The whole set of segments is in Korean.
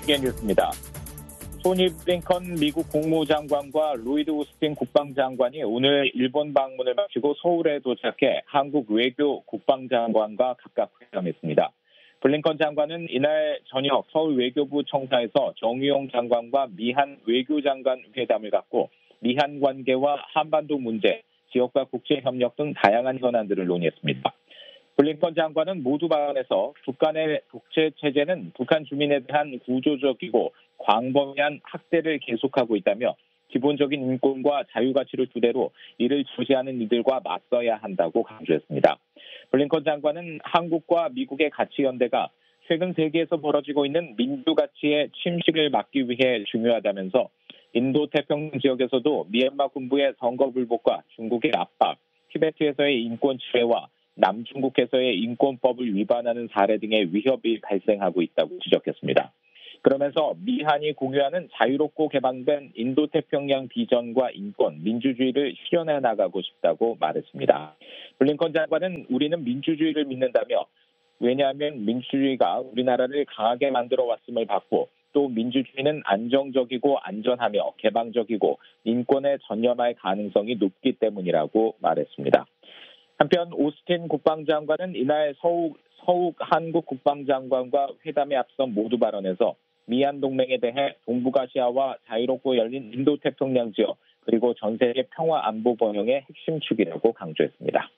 세계 뉴스입니다. 토니 블링컨 미국 국무장관과 로이드 오스틴 국방장관이 오늘 일본 방문을 마치고 서울에 도착해 한국 외교 국방장관과 각각 회담했습니다. 블링컨 장관은 이날 저녁 서울 외교부 청사에서 정의용 장관과 미한 외교장관 회담을 갖고 미한 관계와 한반도 문제, 지역과 국제협력 등 다양한 현안들을 논의했습니다. 블링컨 장관은 모두 발언에서 북한의 독재체제는 북한 주민에 대한 구조적이고 광범위한 학대를 계속하고 있다며 기본적인 인권과 자유가치를 주대로 이를 저지하는 이들과 맞서야 한다고 강조했습니다. 블링컨 장관은 한국과 미국의 가치연대가 최근 세계에서 벌어지고 있는 민주가치의 침식을 막기 위해 중요하다면서 인도태평양 지역에서도 미얀마 군부의 선거 불복과 중국의 압박, 티베트에서의 인권 침해와 남중국해서의 인권법을 위반하는 사례 등의 위협이 발생하고 있다고 지적했습니다. 그러면서 미한이 공유하는 자유롭고 개방된 인도태평양 비전과 인권, 민주주의를 실현해 나가고 싶다고 말했습니다. 블링컨 장관은 우리는 민주주의를 믿는다며 왜냐하면 민주주의가 우리나라를 강하게 만들어 왔음을 봤고 또 민주주의는 안정적이고 안전하며 개방적이고 인권에 전념할 가능성이 높기 때문이라고 말했습니다. 한편 오스틴 국방장관은 이날 서욱 한국 국방장관과 회담에 앞선 모두 발언에서 미얀 동맹에 대해 동북아시아와 자유롭고 열린 인도태평양 지역 그리고 전 세계 평화 안보 번영의 핵심 축이라고 강조했습니다.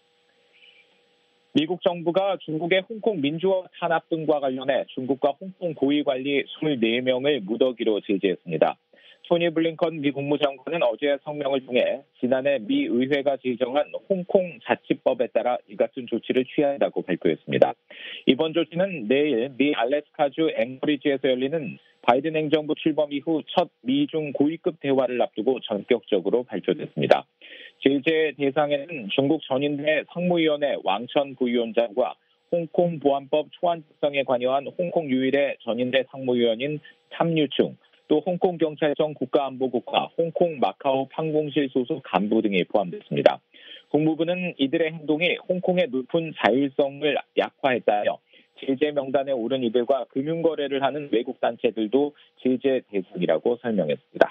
미국 정부가 중국의 홍콩 민주화 탄압 등과 관련해 중국과 홍콩 고위관리 24명을 무더기로 제지했습니다. 토니 블링컨 미 국무장관은 어제 성명을 통해 지난해 미 의회가 제정한 홍콩 자치법에 따라 이 같은 조치를 취한다고 발표했습니다. 이번 조치는 내일 미 알래스카주 앵커리지에서 열리는 바이든 행정부 출범 이후 첫 미중 고위급 대화를 앞두고 전격적으로 발표됐습니다. 제재 대상에는 중국 전인대 상무위원회 왕천 부위원장과 홍콩 보안법 초안 작성에 관여한 홍콩 유일의 전인대 상무위원인 참유충, 또 홍콩경찰청 국가안보국과 홍콩 마카오 판공실 소속 간부 등이 포함됐습니다. 국무부는 이들의 행동이 홍콩의 높은 자율성을 약화했다며 제재 명단에 오른 이들과 금융거래를 하는 외국 단체들도 제재 대상이라고 설명했습니다.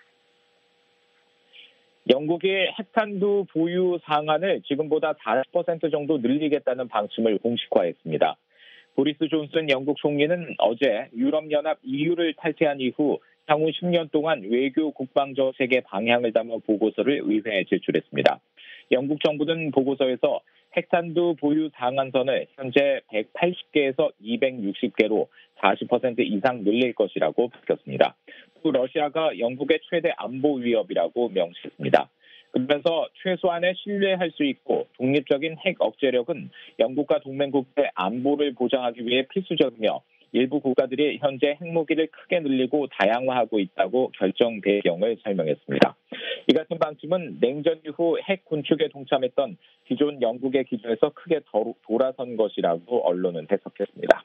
영국이 핵탄두 보유 상한을 지금보다 40% 정도 늘리겠다는 방침을 공식화했습니다. 보리스 존슨 영국 총리는 어제 유럽연합 EU를 탈퇴한 이후 향후 10년 동안 외교 국방 정책의 방향을 담은 보고서를 의회에 제출했습니다. 영국 정부는 보고서에서 핵탄두 보유 상한선을 현재 180개에서 260개로 40% 이상 늘릴 것이라고 밝혔습니다. 또 러시아가 영국의 최대 안보 위협이라고 명시했습니다. 그러면서 최소한의 신뢰할 수 있고 독립적인 핵 억제력은 영국과 동맹국의 안보를 보장하기 위해 필수적이며 일부 국가들이 현재 핵무기를 크게 늘리고 다양화하고 있다고 결정 배경을 설명했습니다. 이 같은 방침은 냉전 이후 핵 군축에 동참했던 기존 영국의 기조에서 크게 돌아선 것이라고 언론은 해석했습니다.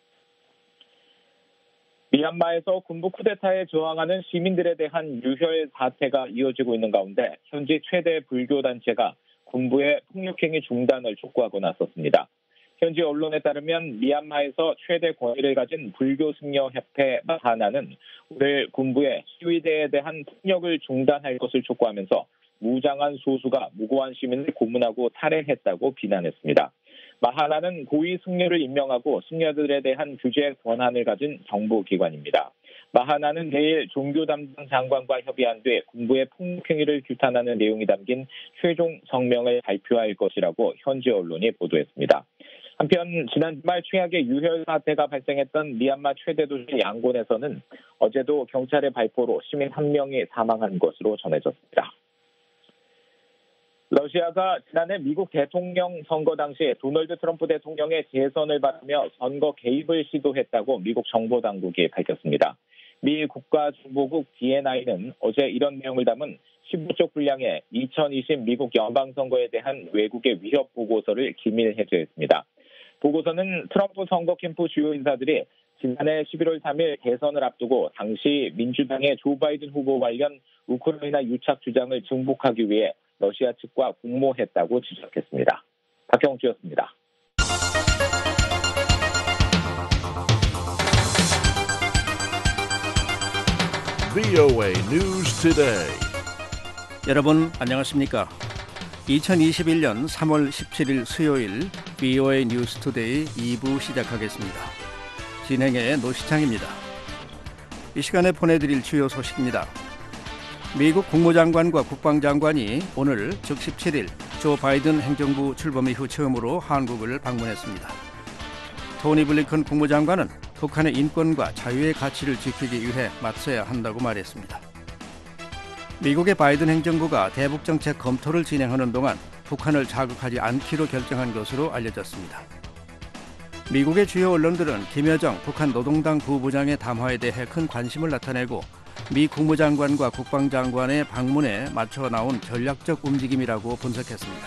미얀마에서 군부 쿠데타에 저항하는 시민들에 대한 유혈 사태가 이어지고 있는 가운데 현지 최대 불교단체가 군부의 폭력행위 중단을 촉구하고 나섰습니다. 현지 언론에 따르면 미얀마에서 최대 권위를 가진 불교승려협회 마하나는 오늘 군부의 시위대에 대한 폭력을 중단할 것을 촉구하면서 무장한 소수가 무고한 시민을 고문하고 살해했다고 비난했습니다. 마하나는 고위 승려를 임명하고 승려들에 대한 규제 권한을 가진 정부기관입니다. 마하나는 내일 종교 담당 장관과 협의한 뒤 군부의 폭력행위를 규탄하는 내용이 담긴 최종 성명을 발표할 것이라고 현지 언론이 보도했습니다. 한편 지난 주말 최악의 유혈 사태가 발생했던 미얀마 최대 도시 양곤에서는 어제도 경찰의 발포로 시민 1명이 사망한 것으로 전해졌습니다. 러시아가 지난해 미국 대통령 선거 당시 도널드 트럼프 대통령의 재선을 바라며 선거 개입을 시도했다고 미국 정보당국이 밝혔습니다. 미 국가정보국 DNI는 어제 이런 내용을 담은 15쪽 분량의 2020 미국 연방선거에 대한 외국의 위협 보고서를 기밀 해제했습니다. 보고서는 트럼프 선거 캠프 주요 인사들이 지난해 11월 3일 대선을 앞두고 당시 민주당의 조 바이든 후보 관련 우크라이나 유착 주장을 증폭하기 위해 러시아 측과 공모했다고 지적했습니다. 박형주였습니다. VOA News Today. 여러분 안녕하십니까? 2021년 3월 17일 수요일 VOA 뉴스 투데이 2부 시작하겠습니다. 진행의 노시창입니다. 이 시간에 보내드릴 주요 소식입니다. 미국 국무장관과 국방장관이 오늘 즉 17일 조 바이든 행정부 출범 이후 처음으로 한국을 방문했습니다. 토니 블링컨 국무장관은 북한의 인권과 자유의 가치를 지키기 위해 맞서야 한다고 말했습니다. 미국의 바이든 행정부가 대북 정책 검토를 진행하는 동안 북한을 자극하지 않기로 결정한 것으로 알려졌습니다. 미국의 주요 언론들은 김여정 북한 노동당 부부장의 담화에 대해 큰 관심을 나타내고 미 국무장관과 국방장관의 방문에 맞춰 나온 전략적 움직임이라고 분석했습니다.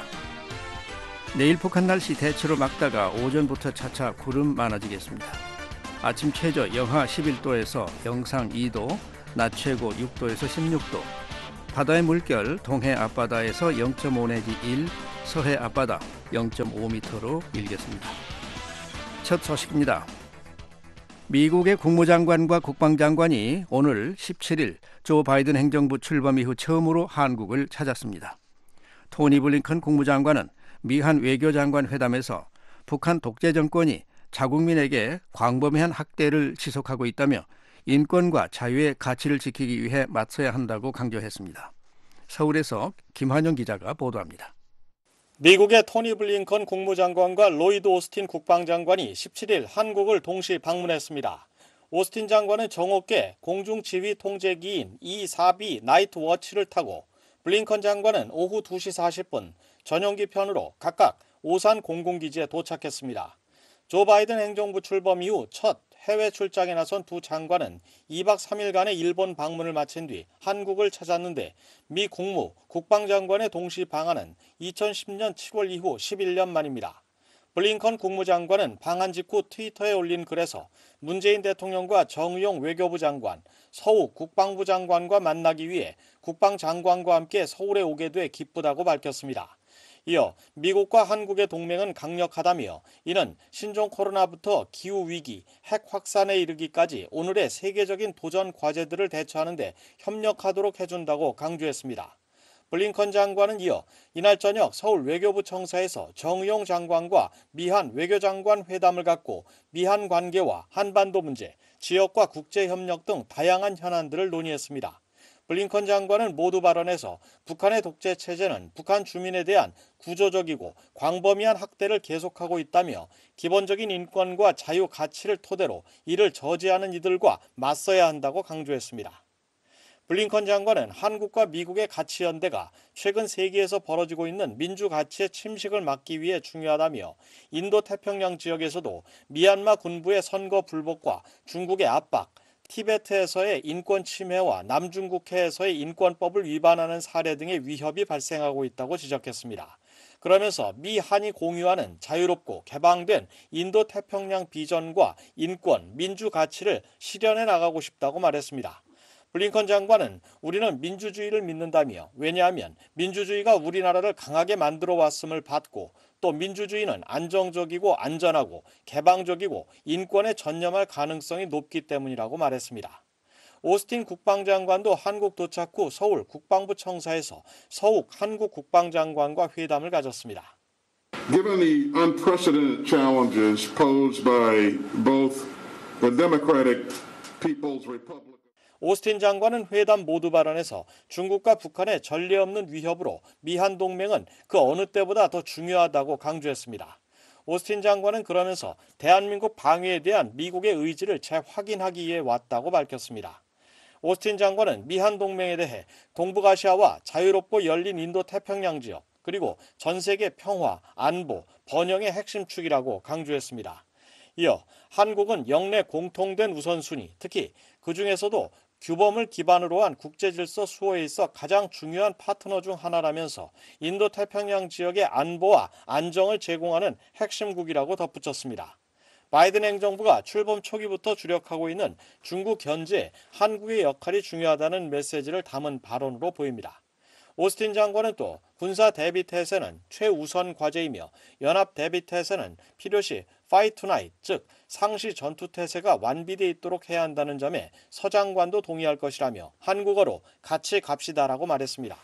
내일 북한 날씨 대체로 맑다가 오전부터 차차 구름 많아지겠습니다. 아침 최저 영하 11도에서 영상 2도, 낮 최고 6도에서 16도, 바다의 물결 동해 앞바다에서 0.5 내지 1, 서해 앞바다 0.5m로 일겠습니다. 첫 소식입니다. 미국의 국무장관과 국방장관이 오늘 17일 조 바이든 행정부 출범 이후 처음으로 한국을 찾았습니다. 토니 블링컨 국무장관은 미한 외교장관 회담에서 북한 독재 정권이 자국민에게 광범위한 학대를 지속하고 있다며 인권과 자유의 가치를 지키기 위해 맞서야 한다고 강조했습니다. 서울에서 김환영 기자가 보도합니다. 미국의 토니 블링컨 국무장관과 로이드 오스틴 국방장관이 17일 한국을 동시 방문했습니다. 오스틴 장관은 정오께 공중지휘통제기인 E-4B 나이트워치를 타고 블링컨 장관은 오후 2시 40분 전용기 편으로 각각 오산 공군기지에 도착했습니다. 조 바이든 행정부 출범 이후 첫 해외 출장에 나선 두 장관은 2박 3일간의 일본 방문을 마친 뒤 한국을 찾았는데 미 국무, 국방장관의 동시 방한은 2010년 7월 이후 11년 만입니다. 블링컨 국무장관은 방한 직후 트위터에 올린 글에서 문재인 대통령과 정의용 외교부 장관, 서욱 국방부 장관과 만나기 위해 국방장관과 함께 서울에 오게 돼 기쁘다고 밝혔습니다. 이어 미국과 한국의 동맹은 강력하다며 이는 신종 코로나부터 기후위기, 핵 확산에 이르기까지 오늘의 세계적인 도전 과제들을 대처하는 데 협력하도록 해준다고 강조했습니다. 블링컨 장관은 이어 이날 저녁 서울 외교부 청사에서 정의용 장관과 미한 외교장관 회담을 갖고 미한 관계와 한반도 문제, 지역과 국제협력 등 다양한 현안들을 논의했습니다. 블링컨 장관은 모두 발언에서 북한의 독재 체제는 북한 주민에 대한 구조적이고 광범위한 학대를 계속하고 있다며 기본적인 인권과 자유 가치를 토대로 이를 저지하는 이들과 맞서야 한다고 강조했습니다. 블링컨 장관은 한국과 미국의 가치 연대가 최근 세계에서 벌어지고 있는 민주 가치의 침식을 막기 위해 중요하다며 인도태평양 지역에서도 미얀마 군부의 선거 불복과 중국의 압박, 티베트에서의 인권 침해와 남중국해에서의 인권법을 위반하는 사례 등의 위협이 발생하고 있다고 지적했습니다. 그러면서 미한이 공유하는 자유롭고 개방된 인도태평양 비전과 인권, 민주 가치를 실현해 나가고 싶다고 말했습니다. 블링컨 장관은 우리는 민주주의를 믿는다며 왜냐하면 민주주의가 우리나라를 강하게 만들어 왔음을 받고 또 민주주의는 안정적이고 안전하고 개방적이고 인권에 전념할 가능성이 높기 때문이라고 말했습니다. 오스틴 국방장관도 한국 도착 후 서울 국방부 청사에서 서욱 한국 국방장관과 회담을 가졌습니다. Given the unprecedented challenges posed by both the Democratic People's Republic 오스틴 장관은 회담 모두 발언에서 중국과 북한의 전례 없는 위협으로 미한 동맹은 그 어느 때보다 더 중요하다고 강조했습니다. 오스틴 장관은 그러면서 대한민국 방위에 대한 미국의 의지를 재확인하기 위해 왔다고 밝혔습니다. 오스틴 장관은 미한 동맹에 대해 동북아시아와 자유롭고 열린 인도태평양 지역 그리고 전 세계 평화, 안보, 번영의 핵심 축이라고 강조했습니다. 이어 한국은 영내 공통된 우선순위, 특히 그중에서도 규범을 기반으로 한 국제질서 수호에 있어 가장 중요한 파트너 중 하나라면서 인도태평양 지역의 안보와 안정을 제공하는 핵심국이라고 덧붙였습니다. 바이든 행정부가 출범 초기부터 주력하고 있는 중국 견제에 한국의 역할이 중요하다는 메시지를 담은 발언으로 보입니다. 오스틴 장관은 또 군사 대비 태세는 최우선 과제이며 연합 대비 태세는 필요시 Fight Tonight, 즉 상시 전투태세가 완비돼 있도록 해야 한다는 점에 서 장관도 동의할 것이라며 한국어로 같이 갑시다라고 말했습니다.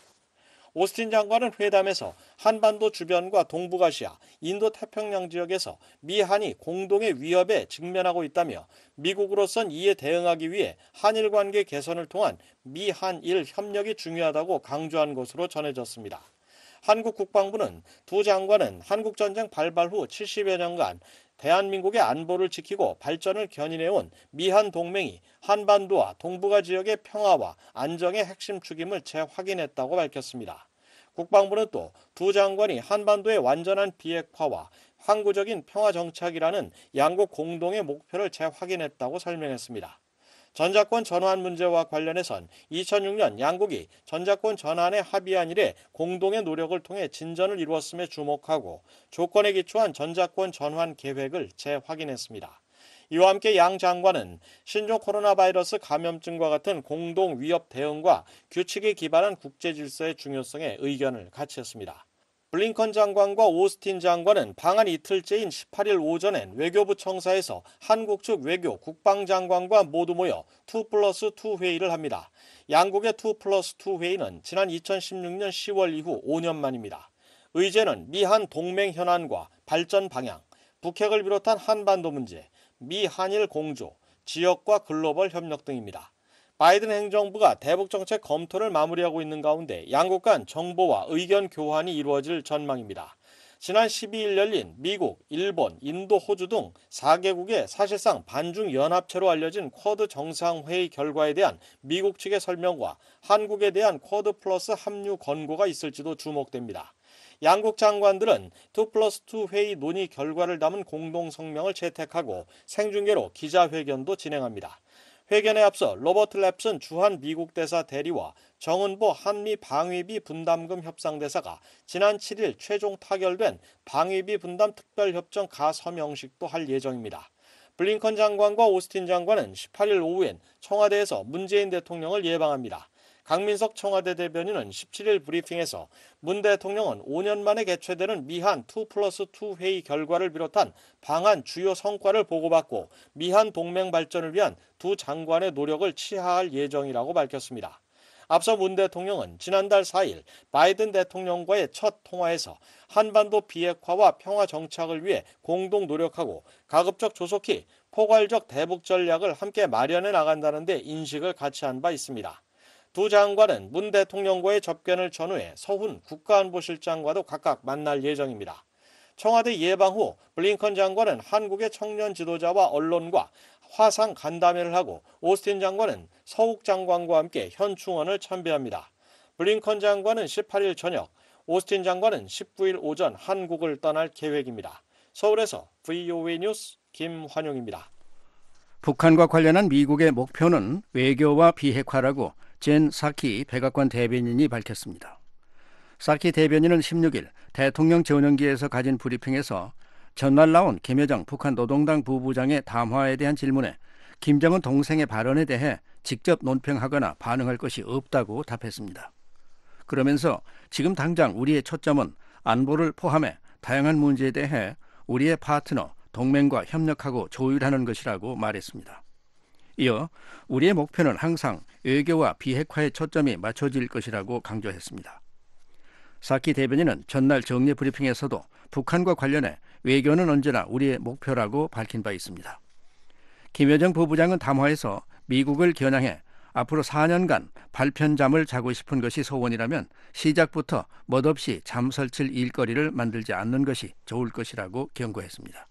오스틴 장관은 회담에서 한반도 주변과 동북아시아, 인도태평양 지역에서 미한이 공동의 위협에 직면하고 있다며 미국으로선 이에 대응하기 위해 한일 관계 개선을 통한 미한일 협력이 중요하다고 강조한 것으로 전해졌습니다. 한국 국방부는 두 장관은 한국전쟁 발발 후 70여 년간 대한민국의 안보를 지키고 발전을 견인해온 미한 동맹이 한반도와 동북아 지역의 평화와 안정의 핵심 축임을 재확인했다고 밝혔습니다. 국방부는 또 두 장관이 한반도의 완전한 비핵화와 항구적인 평화 정착이라는 양국 공동의 목표를 재확인했다고 설명했습니다. 전자권 전환 문제와 관련해선 2006년 양국이 전자권 전환에 합의한 이래 공동의 노력을 통해 진전을 이루었음에 주목하고 조건에 기초한 전자권 전환 계획을 재확인했습니다. 이와 함께 양 장관은 신종 코로나 바이러스 감염증과 같은 공동 위협 대응과 규칙에 기반한 국제 질서의 중요성에 의견을 같이 했습니다. 블링컨 장관과 오스틴 장관은 방한 이틀째인 18일 오전엔 외교부 청사에서 한국 측 외교 국방장관과 모두 모여 2+2 회의를 합니다. 양국의 2+2 회의는 지난 2016년 10월 이후 5년 만입니다. 의제는 미한 동맹 현안과 발전 방향, 북핵을 비롯한 한반도 문제, 미한일 공조, 지역과 글로벌 협력 등입니다. 바이든 행정부가 대북 정책 검토를 마무리하고 있는 가운데 양국 간 정보와 의견 교환이 이루어질 전망입니다. 지난 12일 열린 미국, 일본, 인도, 호주 등 4개국의 사실상 반중 연합체로 알려진 쿼드 정상회의 결과에 대한 미국 측의 설명과 한국에 대한 쿼드 플러스 합류 권고가 있을지도 주목됩니다. 양국 장관들은 2+2 회의 논의 결과를 담은 공동성명을 채택하고 생중계로 기자회견도 진행합니다. 회견에 앞서 로버트 랩슨 주한 미국 대사 대리와 정은보 한미 방위비 분담금 협상대사가 지난 7일 최종 타결된 방위비 분담 특별협정 가서명식도 할 예정입니다. 블링컨 장관과 오스틴 장관은 18일 오후엔 청와대에서 문재인 대통령을 예방합니다. 강민석 청와대 대변인은 17일 브리핑에서 문 대통령은 5년 만에 개최되는 미한 2+2 회의 결과를 비롯한 방한 주요 성과를 보고받고 미한 동맹 발전을 위한 두 장관의 노력을 치하할 예정이라고 밝혔습니다. 앞서 문 대통령은 지난달 4일 바이든 대통령과의 첫 통화에서 한반도 비핵화와 평화 정착을 위해 공동 노력하고 가급적 조속히 포괄적 대북 전략을 함께 마련해 나간다는 데 인식을 같이 한 바 있습니다. 두 장관은 문 대통령과의 접견을 전후해 서훈 국가안보실장과도 각각 만날 예정입니다. 청와대 예방 후 블링컨 장관은 한국의 청년 지도자와 언론과 화상 간담회를 하고 오스틴 장관은 서욱 장관과 함께 현충원을 참배합니다. 블링컨 장관은 18일 저녁, 오스틴 장관은 19일 오전 한국을 떠날 계획입니다. 서울에서 VOA 뉴스 김환용입니다. 북한과 관련한 미국의 목표는 외교와 비핵화라고 젠 사키 백악관 대변인이 밝혔습니다. 사키 대변인은 16일 대통령 전용기에서 가진 브리핑에서 전날 나온 김여정 북한 노동당 부부장의 담화에 대한 질문에 김정은 동생의 발언에 대해 직접 논평하거나 반응할 것이 없다고 답했습니다. 그러면서 지금 당장 우리의 초점은 안보를 포함해 다양한 문제에 대해 우리의 파트너, 동맹과 협력하고 조율하는 것이라고 말했습니다. 이어 우리의 목표는 항상 외교와 비핵화의 초점이 맞춰질 것이라고 강조했습니다. 사키 대변인은 전날 정례 브리핑에서도 북한과 관련해 외교는 언제나 우리의 목표라고 밝힌 바 있습니다. 김여정 부부장은 담화에서 미국을 겨냥해 앞으로 4년간 발편잠을 자고 싶은 것이 소원이라면 시작부터 멋없이 잠 설칠 일거리를 만들지 않는 것이 좋을 것이라고 경고했습니다.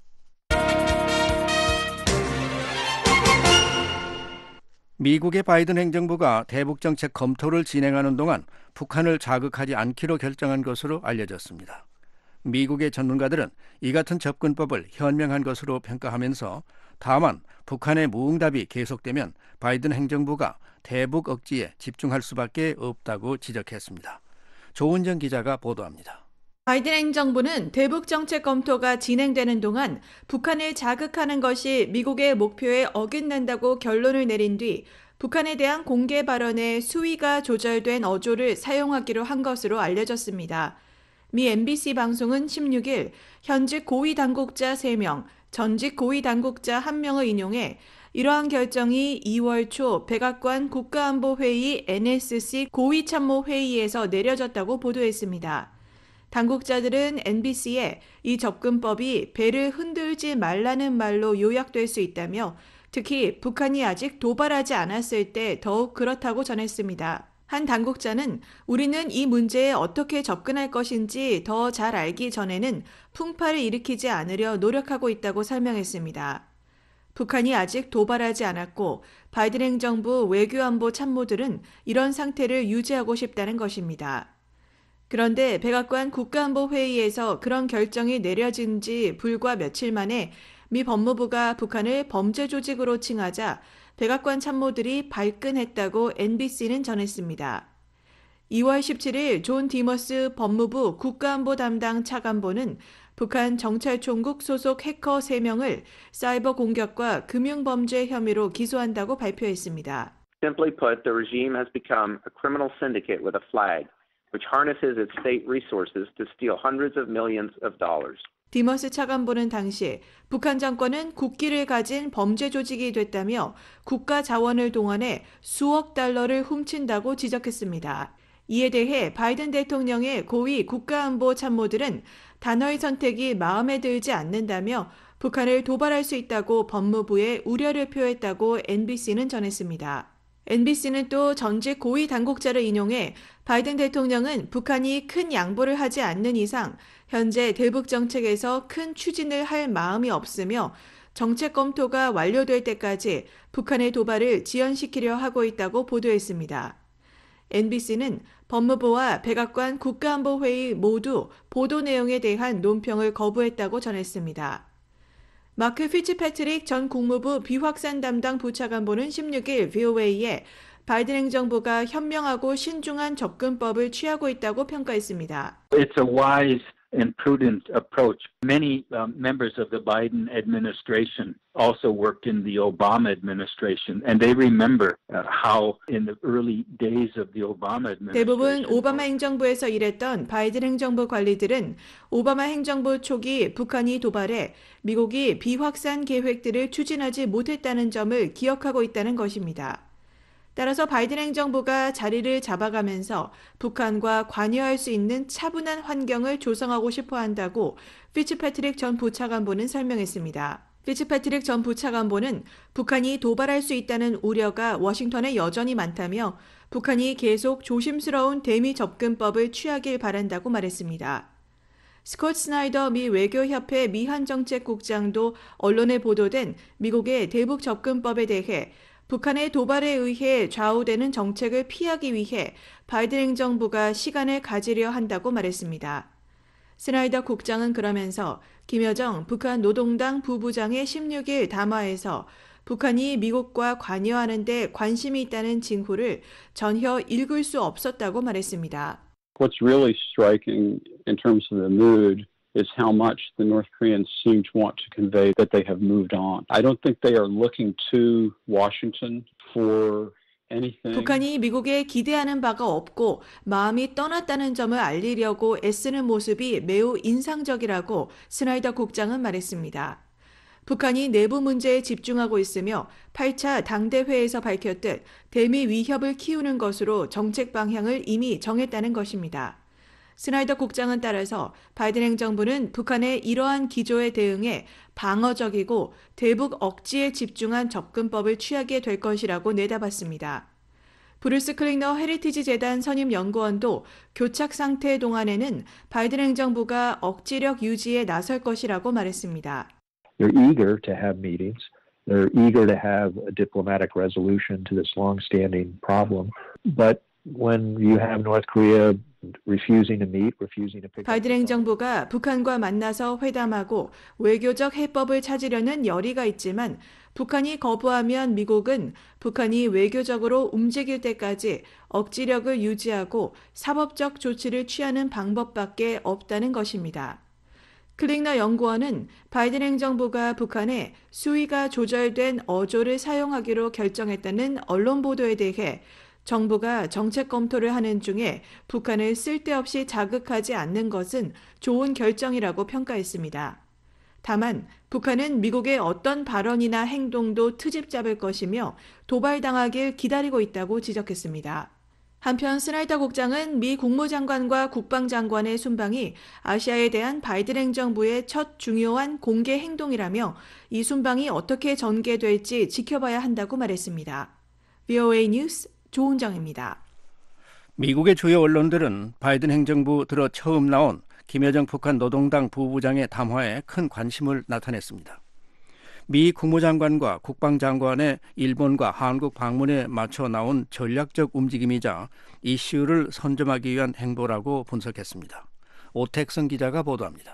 미국의 바이든 행정부가 대북정책 검토를 진행하는 동안 북한을 자극하지 않기로 결정한 것으로 알려졌습니다. 미국의 전문가들은 이 같은 접근법을 현명한 것으로 평가하면서 다만 북한의 무응답이 계속되면 바이든 행정부가 대북 억지에 집중할 수밖에 없다고 지적했습니다. 조은정 기자가 보도합니다. 바이든 행정부는 대북 정책 검토가 진행되는 동안 북한을 자극하는 것이 미국의 목표에 어긋난다고 결론을 내린 뒤 북한에 대한 공개 발언에 수위가 조절된 어조를 사용하기로 한 것으로 알려졌습니다. 미 MBC 방송은 16일 현직 고위 당국자 3명, 전직 고위 당국자 한 명을 인용해 이러한 결정이 2월 초 백악관 국가안보회의 NSC 고위참모회의에서 내려졌다고 보도했습니다. 당국자들은 NBC에 이 접근법이 배를 흔들지 말라는 말로 요약될 수 있다며 특히 북한이 아직 도발하지 않았을 때 더욱 그렇다고 전했습니다. 한 당국자는 우리는 이 문제에 어떻게 접근할 것인지 더 잘 알기 전에는 풍파를 일으키지 않으려 노력하고 있다고 설명했습니다. 북한이 아직 도발하지 않았고 바이든 행정부 외교안보 참모들은 이런 상태를 유지하고 싶다는 것입니다. 그런데 백악관 국가안보회의에서 그런 결정이 내려진 지 불과 며칠 만에 미 법무부가 북한을 범죄 조직으로 칭하자 백악관 참모들이 발끈했다고 NBC는 전했습니다. 2월 17일 존 디머스 법무부 국가안보 담당 차관보는 북한 정찰총국 소속 해커 3명을 사이버 공격과 금융범죄 혐의로 기소한다고 발표했습니다. Simply put, the regime has become a criminal syndicate with a flag, which harnesses its state resources to steal hundreds of millions of dollars. 디머스 차관보는 당시 북한 정권은 국기를 가진 범죄 조직이 됐다며 국가 자원을 동원해 수억 달러를 훔친다고 지적했습니다. 이에 대해 바이든 대통령의 고위 국가안보 참모들은 단어의 선택이 마음에 들지 않는다며 북한을 도발할 수 있다고 법무부에 우려를 표했다고 NBC는 전했습니다. NBC는 또 전직 고위 당국자를 인용해 바이든 대통령은 북한이 큰 양보를 하지 않는 이상 현재 대북 정책에서 큰 추진을 할 마음이 없으며 정책 검토가 완료될 때까지 북한의 도발을 지연시키려 하고 있다고 보도했습니다. NBC는 법무부와 백악관 국가안보회의 모두 보도 내용에 대한 논평을 거부했다고 전했습니다. 마크 피츠패트릭 전 국무부 비확산 담당 부차관보는 16일 VOA에 바이든 행정부가 현명하고 신중한 접근법을 취하고 있다고 평가했습니다. It's a wise and prudent approach. Many members of the Biden administration also worked in the Obama administration, and they remember how in the early days of the Obama administration. 대부분 오바마 행정부에서 일했던 바이든 행정부 관리들은 오바마 행정부 초기 북한이 도발해 미국이 비확산 계획들을 추진하지 못했다는 점을 기억하고 있다는 것입니다. 따라서 바이든 행정부가 자리를 잡아가면서 북한과 관여할 수 있는 차분한 환경을 조성하고 싶어 한다고 피츠패트릭 전 부차관보는 설명했습니다. 피츠패트릭 전 부차관보는 북한이 도발할 수 있다는 우려가 워싱턴에 여전히 많다며 북한이 계속 조심스러운 대미 접근법을 취하길 바란다고 말했습니다. 스콧 스나이더 미 외교협회 미한정책국장도 언론에 보도된 미국의 대북 접근법에 대해 북한의 도발에 의해 좌우되는 정책을 피하기 위해 바이든 행정부가 시간을 가지려 한다고 말했습니다. 스나이더 국장은 그러면서 김여정 북한 노동당 부부장의 16일 담화에서 북한이 미국과 관여하는 데 관심이 있다는 징후를 전혀 읽을 수 없었다고 말했습니다. What's really striking in terms of the mood is how much the North Koreans seem to want to convey that they have moved on. I don't think they are looking to Washington for anything. 북한이 미국에 기대하는 바가 없고 마음이 떠났다는 점을 알리려고 애쓰는 모습이 매우 인상적이라고 스나이더 국장은 말했습니다. 북한이 내부 문제에 집중하고 있으며 8차 당대회에서 밝혔듯 대미 위협을 키우는 것으로 정책 방향을 이미 정했다는 것입니다. 스나이더 국장은 따라서 바이든 행정부는 북한의 이러한 기조에 대응해 방어적이고 대북 억지에 집중한 접근법을 취하게 될 것이라고 내다봤습니다. 브루스 클링너 헤리티지 재단 선임 연구원도 교착 상태 동안에는 바이든 행정부가 억지력 유지에 나설 것이라고 말했습니다. They're eager to have meetings. They're eager to have a diplomatic resolution to this long-standing problem. But when you have North Korea refusing to meet, refusing to pick up 바이든 행정부가 북한과 만나서 회담하고 외교적 해법을 찾으려는 열의가 있지만 북한이 거부하면 미국은 북한이 외교적으로 움직일 때까지 억지력을 유지하고 사법적 조치를 취하는 방법밖에 없다는 것입니다. 클링너 연구원은 바이든 행정부가 북한에 수위가 조절된 어조를 사용하기로 결정했다는 언론 보도에 대해 정부가 정책 검토를 하는 중에 북한을 쓸데없이 자극하지 않는 것은 좋은 결정이라고 평가했습니다. 다만 북한은 미국의 어떤 발언이나 행동도 트집 잡을 것이며 도발당하길 기다리고 있다고 지적했습니다. 한편 스나이더 국장은 미 국무장관과 국방장관의 순방이 아시아에 대한 바이든 행정부의 첫 중요한 공개 행동이라며 이 순방이 어떻게 전개될지 지켜봐야 한다고 말했습니다. VOA 뉴스 조은정입니다. 미국의 주요 언론들은 바이든 행정부 들어 처음 나온 김여정 북한 노동당 부부장의 담화에 큰 관심을 나타냈습니다. 미 국무장관과 국방장관의 일본과 한국 방문에 맞춰 나온 전략적 움직임이자 이슈를 선점하기 위한 행보라고 분석했습니다. 오택성 기자가 보도합니다.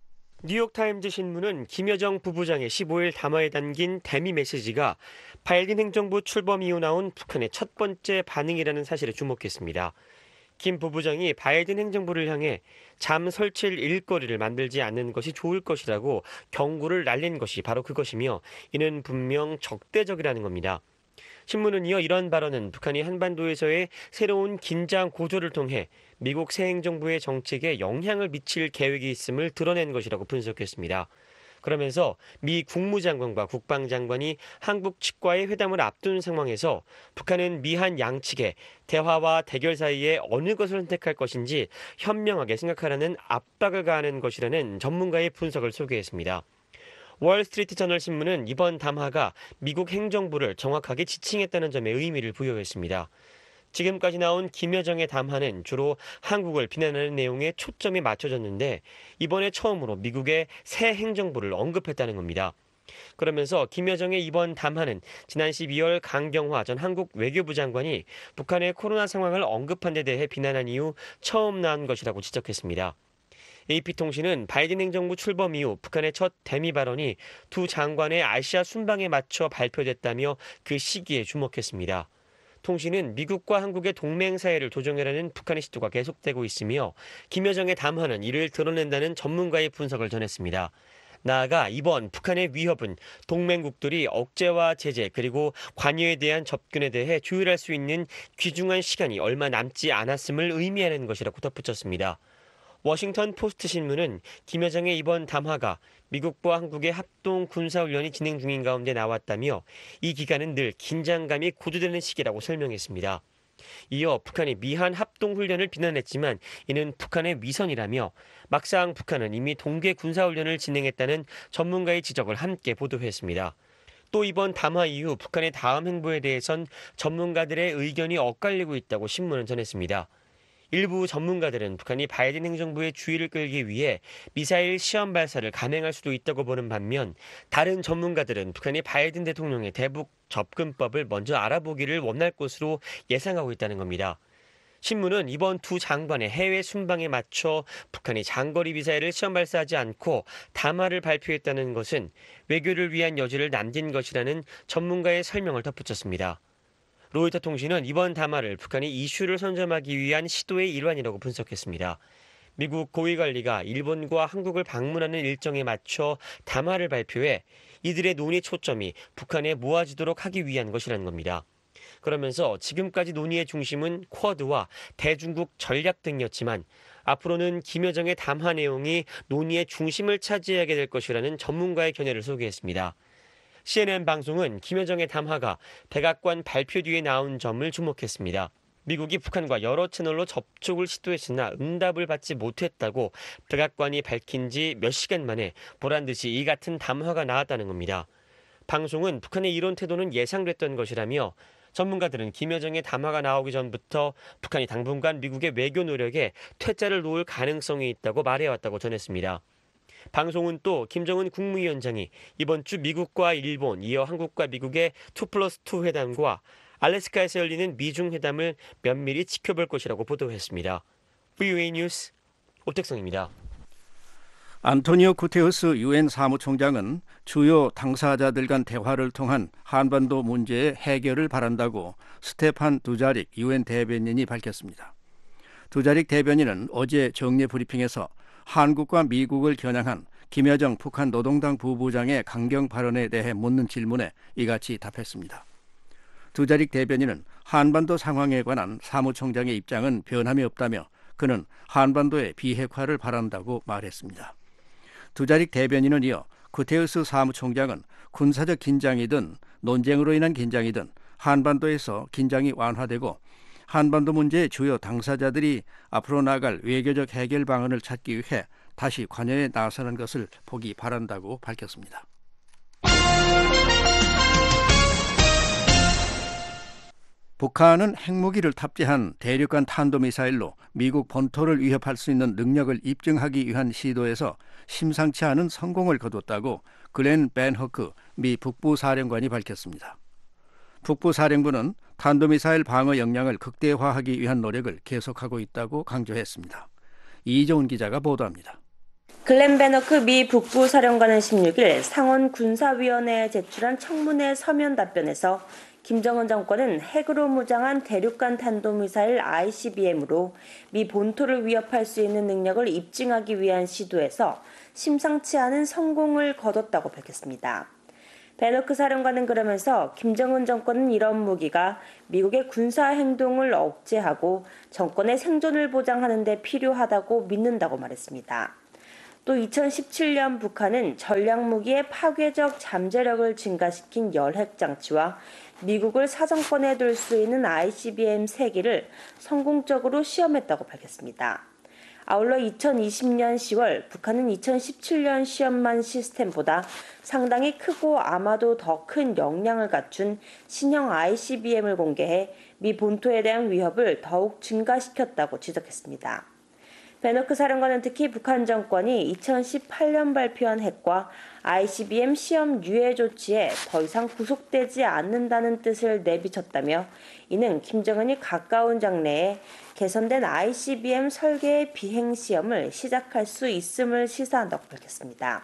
뉴욕타임즈 신문은 김여정 부부장의 15일 담화에 담긴 대미 메시지가 바이든 행정부 출범 이후 나온 북한의 첫 번째 반응이라는 사실에 주목했습니다. 김 부부장이 바이든 행정부를 향해 잠 설칠 일거리를 만들지 않는 것이 좋을 것이라고 경고를 날린 것이 바로 그것이며 이는 분명 적대적이라는 겁니다. 신문은 이어 이런 발언은 북한이 한반도에서의 새로운 긴장 고조를 통해 미국 새 행정부의 정책에 영향을 미칠 계획이 있음을 드러낸 것이라고 분석했습니다. 그러면서 미 국무장관과 국방장관이 한국 측과의 회담을 앞둔 상황에서 북한은 미한 양측에 대화와 대결 사이에 어느 것을 선택할 것인지 현명하게 생각하라는 압박을 가하는 것이라는 전문가의 분석을 소개했습니다. 월스트리트 저널 신문은 이번 담화가 미국 행정부를 정확하게 지칭했다는 점에 의미를 부여했습니다. 지금까지 나온 김여정의 담화는 주로 한국을 비난하는 내용에 초점이 맞춰졌는데 이번에 처음으로 미국의 새 행정부를 언급했다는 겁니다. 그러면서 김여정의 이번 담화는 지난 12월 강경화 전 한국 외교부 장관이 북한의 코로나 상황을 언급한 데 대해 비난한 이후 처음 나온 것이라고 지적했습니다. AP통신은 바이든 행정부 출범 이후 북한의 첫 대미 발언이 두 장관의 아시아 순방에 맞춰 발표됐다며 그 시기에 주목했습니다. 통신은 미국과 한국의 동맹 사이를 조정하려는 북한의 시도가 계속되고 있으며 김여정의 담화는 이를 드러낸다는 전문가의 분석을 전했습니다. 나아가 이번 북한의 위협은 동맹국들이 억제와 제재 그리고 관여에 대한 접근에 대해 조율할 수 있는 귀중한 시간이 얼마 남지 않았음을 의미하는 것이라고 덧붙였습니다. 워싱턴 포스트 신문은 김여정의 이번 담화가 미국과 한국의 합동 군사훈련이 진행 중인 가운데 나왔다며 이 기간은 늘 긴장감이 고조되는 시기라고 설명했습니다. 이어 북한이 미한 합동훈련을 비난했지만 이는 북한의 위선이라며 막상 북한은 이미 동계 군사훈련을 진행했다는 전문가의 지적을 함께 보도했습니다. 또 이번 담화 이후 북한의 다음 행보에 대해선 전문가들의 의견이 엇갈리고 있다고 신문은 전했습니다. 일부 전문가들은 북한이 바이든 행정부의 주의를 끌기 위해 미사일 시험 발사를 감행할 수도 있다고 보는 반면 다른 전문가들은 북한이 바이든 대통령의 대북 접근법을 먼저 알아보기를 원할 것으로 예상하고 있다는 겁니다. 신문은 이번 두 장관의 해외 순방에 맞춰 북한이 장거리 미사일을 시험 발사하지 않고 담화를 발표했다는 것은 외교를 위한 여지를 남긴 것이라는 전문가의 설명을 덧붙였습니다. 로이터 통신은 이번 담화를 북한이 이슈를 선점하기 위한 시도의 일환이라고 분석했습니다. 미국 고위관리가 일본과 한국을 방문하는 일정에 맞춰 담화를 발표해 이들의 논의 초점이 북한에 모아지도록 하기 위한 것이라는 겁니다. 그러면서 지금까지 논의의 중심은 쿼드와 대중국 전략 등이었지만 앞으로는 김여정의 담화 내용이 논의의 중심을 차지하게 될 것이라는 전문가의 견해를 소개했습니다. CNN 방송은 김여정의 담화가 백악관 발표 뒤에 나온 점을 주목했습니다. 미국이 북한과 여러 채널로 접촉을 시도했으나 응답을 받지 못했다고 백악관이 밝힌 지 몇 시간 만에 보란듯이 이 같은 담화가 나왔다는 겁니다. 방송은 북한의 이런 태도는 예상됐던 것이라며 전문가들은 김여정의 담화가 나오기 전부터 북한이 당분간 미국의 외교 노력에 퇴짜를 놓을 가능성이 있다고 말해왔다고 전했습니다. 방송은 또 김정은 국무위원장이 이번 주 미국과 일본, 이어 한국과 미국의 2+2 회담과 알래스카에서 열리는 미중 회담을 면밀히 지켜볼 것이라고 보도했습니다. VOA 뉴스 오택성입니다. 안토니오 구테우스 유엔 사무총장은 주요 당사자들 간 대화를 통한 한반도 문제의 해결을 바란다고 스테판 두자릭 유엔 대변인이 밝혔습니다. 두자릭 대변인은 어제 정례 브리핑에서 한국과 미국을 겨냥한 김여정 북한 노동당 부부장의 강경 발언에 대해 묻는 질문에 이같이 답했습니다. 두자릭 대변인은 한반도 상황에 관한 사무총장의 입장은 변함이 없다며 그는 한반도의 비핵화를 바란다고 말했습니다. 두자릭 대변인은 이어 구테우스 사무총장은 군사적 긴장이든 논쟁으로 인한 긴장이든 한반도에서 긴장이 완화되고 한반도 문제의 주요 당사자들이 앞으로 나아갈 외교적 해결 방안을 찾기 위해 다시 관여에 나서는 것을 보기 바란다고 밝혔습니다. 북한은 핵무기를 탑재한 대륙간 탄도미사일로 미국 본토를 위협할 수 있는 능력을 입증하기 위한 시도에서 심상치 않은 성공을 거뒀다고 글렌 벤허크 미 북부사령관이 밝혔습니다. 북부사령부는 탄도미사일 방어 역량을 극대화하기 위한 노력을 계속하고 있다고 강조했습니다. 이종훈 기자가 보도합니다. 글렌 벤허크 미 북부사령관은 16일 상원 군사위원회에 제출한 청문회 서면 답변에서 김정은 정권은 핵으로 무장한 대륙간 탄도미사일 ICBM으로 미 본토를 위협할 수 있는 능력을 입증하기 위한 시도에서 심상치 않은 성공을 거뒀다고 밝혔습니다. 벤허크 사령관은 그러면서 김정은 정권은 이런 무기가 미국의 군사 행동을 억제하고 정권의 생존을 보장하는 데 필요하다고 믿는다고 말했습니다. 또 2017년 북한은 전략무기의 파괴적 잠재력을 증가시킨 열핵 장치와 미국을 사정권에 둘 수 있는 ICBM 3기를 성공적으로 시험했다고 밝혔습니다. 아울러 2020년 10월 북한은 2017년 시험한 시스템보다 상당히 크고 아마도 더 큰 역량을 갖춘 신형 ICBM을 공개해 미 본토에 대한 위협을 더욱 증가시켰다고 지적했습니다. 벤허크 사령관은 특히 북한 정권이 2018년 발표한 핵과 ICBM 시험 유예 조치에 더 이상 구속되지 않는다는 뜻을 내비쳤다며 이는 김정은이 가까운 장래에 개선된 ICBM 설계의 비행 시험을 시작할 수 있음을 시사한다고 밝혔습니다.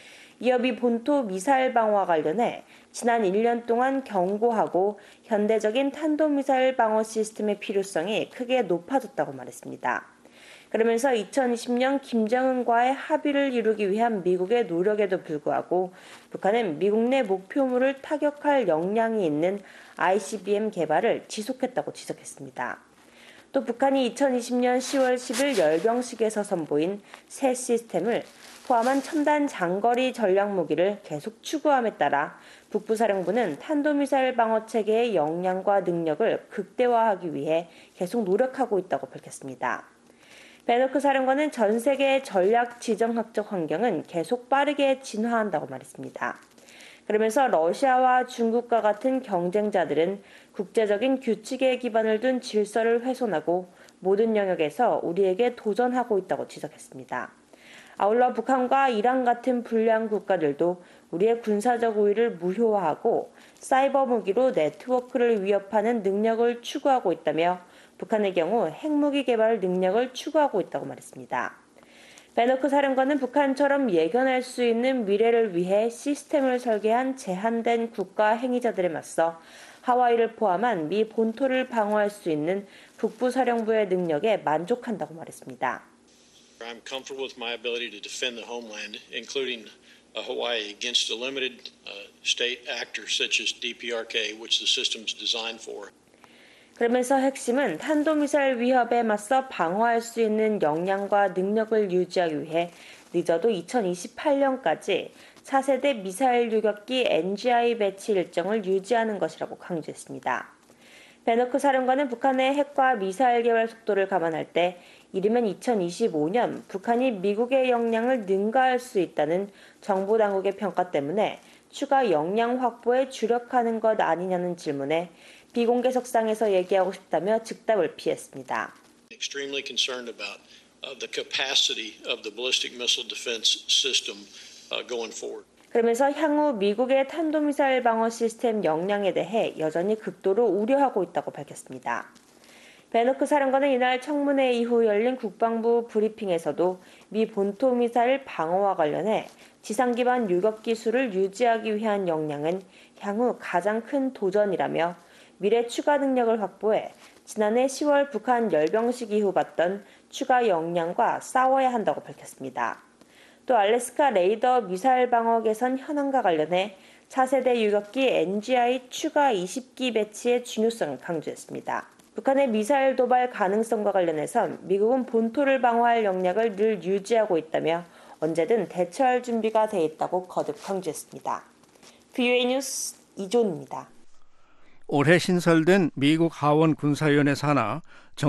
이어 미 본토 미사일 방어와 관련해 지난 1년 동안 경고하고 현대적인 탄도미사일 방어 시스템의 필요성이 크게 높아졌다고 말했습니다. 그러면서 2020년 김정은과의 합의를 이루기 위한 미국의 노력에도 불구하고 북한은 미국 내 목표물을 타격할 역량이 있는 ICBM 개발을 지속했다고 지적했습니다. 또 북한이 2020년 10월 10일 열병식에서 선보인 새 시스템을 포함한 첨단 장거리 전략무기를 계속 추구함에 따라 북부사령부는 탄도미사일 방어체계의 역량과 능력을 극대화하기 위해 계속 노력하고 있다고 밝혔습니다. 벤허크 사령관은 전 세계의 전략 지정학적 환경은 계속 빠르게 진화한다고 말했습니다. 그러면서 러시아와 중국과 같은 경쟁자들은 국제적인 규칙에 기반을 둔 질서를 훼손하고 모든 영역에서 우리에게 도전하고 있다고 지적했습니다. 아울러 북한과 이란 같은 불량 국가들도 우리의 군사적 우위를 무효화하고 사이버 무기로 네트워크를 위협하는 능력을 추구하고 있다며 북한의 경우 핵무기 개발 능력을 추구하고 있다고 말했습니다. 벤허크 사령관은 북한처럼 예견할 수 있는 미래를 위해 시스템을 설계한 제한된 국가 행위자들에 맞서 하와이를 포함한 미 본토를 방어할 수 있는 북부사령부의 능력에 만족한다고 말했습니다. I'm comfortable with my ability to defend the homeland, including Hawaii, against a limited state actor such as DPRK, which the system is designed for. 그러면서 핵심은 탄도미사일 위협에 맞서 방어할 수 있는 역량과 능력을 유지하기 위해 늦어도 2028년까지 차세대 미사일 유격기 NGI 배치 일정을 유지하는 것이라고 강조했습니다. 벤허크 사령관은 북한의 핵과 미사일 개발 속도를 감안할 때 이르면 2025년 북한이 미국의 역량을 능가할 수 있다는 정부 당국의 평가 때문에 추가 역량 확보에 주력하는 것 아니냐는 질문에 비공개석상에서 얘기하고 싶다며 즉답을 피했습니다. Extremely concerned about the capacity of the ballistic missile defense system going forward. 그러면서 향후 미국의 탄도미사일 방어 시스템 역량에 대해 여전히 극도로 우려하고 있다고 밝혔습니다. 벤허크 사령관은 이날 청문회 이후 열린 국방부 브리핑에서도 미 본토 미사일 방어와 관련해 지상 기반 유격 기술을 유지하기 위한 역량은 향후 가장 큰 도전이라며 미래 추가 능력을 확보해 지난해 10월 북한 열병식 이후 봤던 추가 역량과 싸워야 한다고 밝혔습니다. 또 알래스카 레이더 미사일 방어 개선 현황과 관련해 차세대 유격기 NGI 추가 20기 배치의 중요성을 강조했습니다. 북한의 미사일 도발 가능성과 관련해선 미국은 본토를 방어할 역량을 늘 유지하고 있다며 언제든 대처할 준비가 돼 있다고 거듭 강조했습니다. VOA 뉴스 이존입니다. 올해 신설된 미국 하원 군사위원회 산하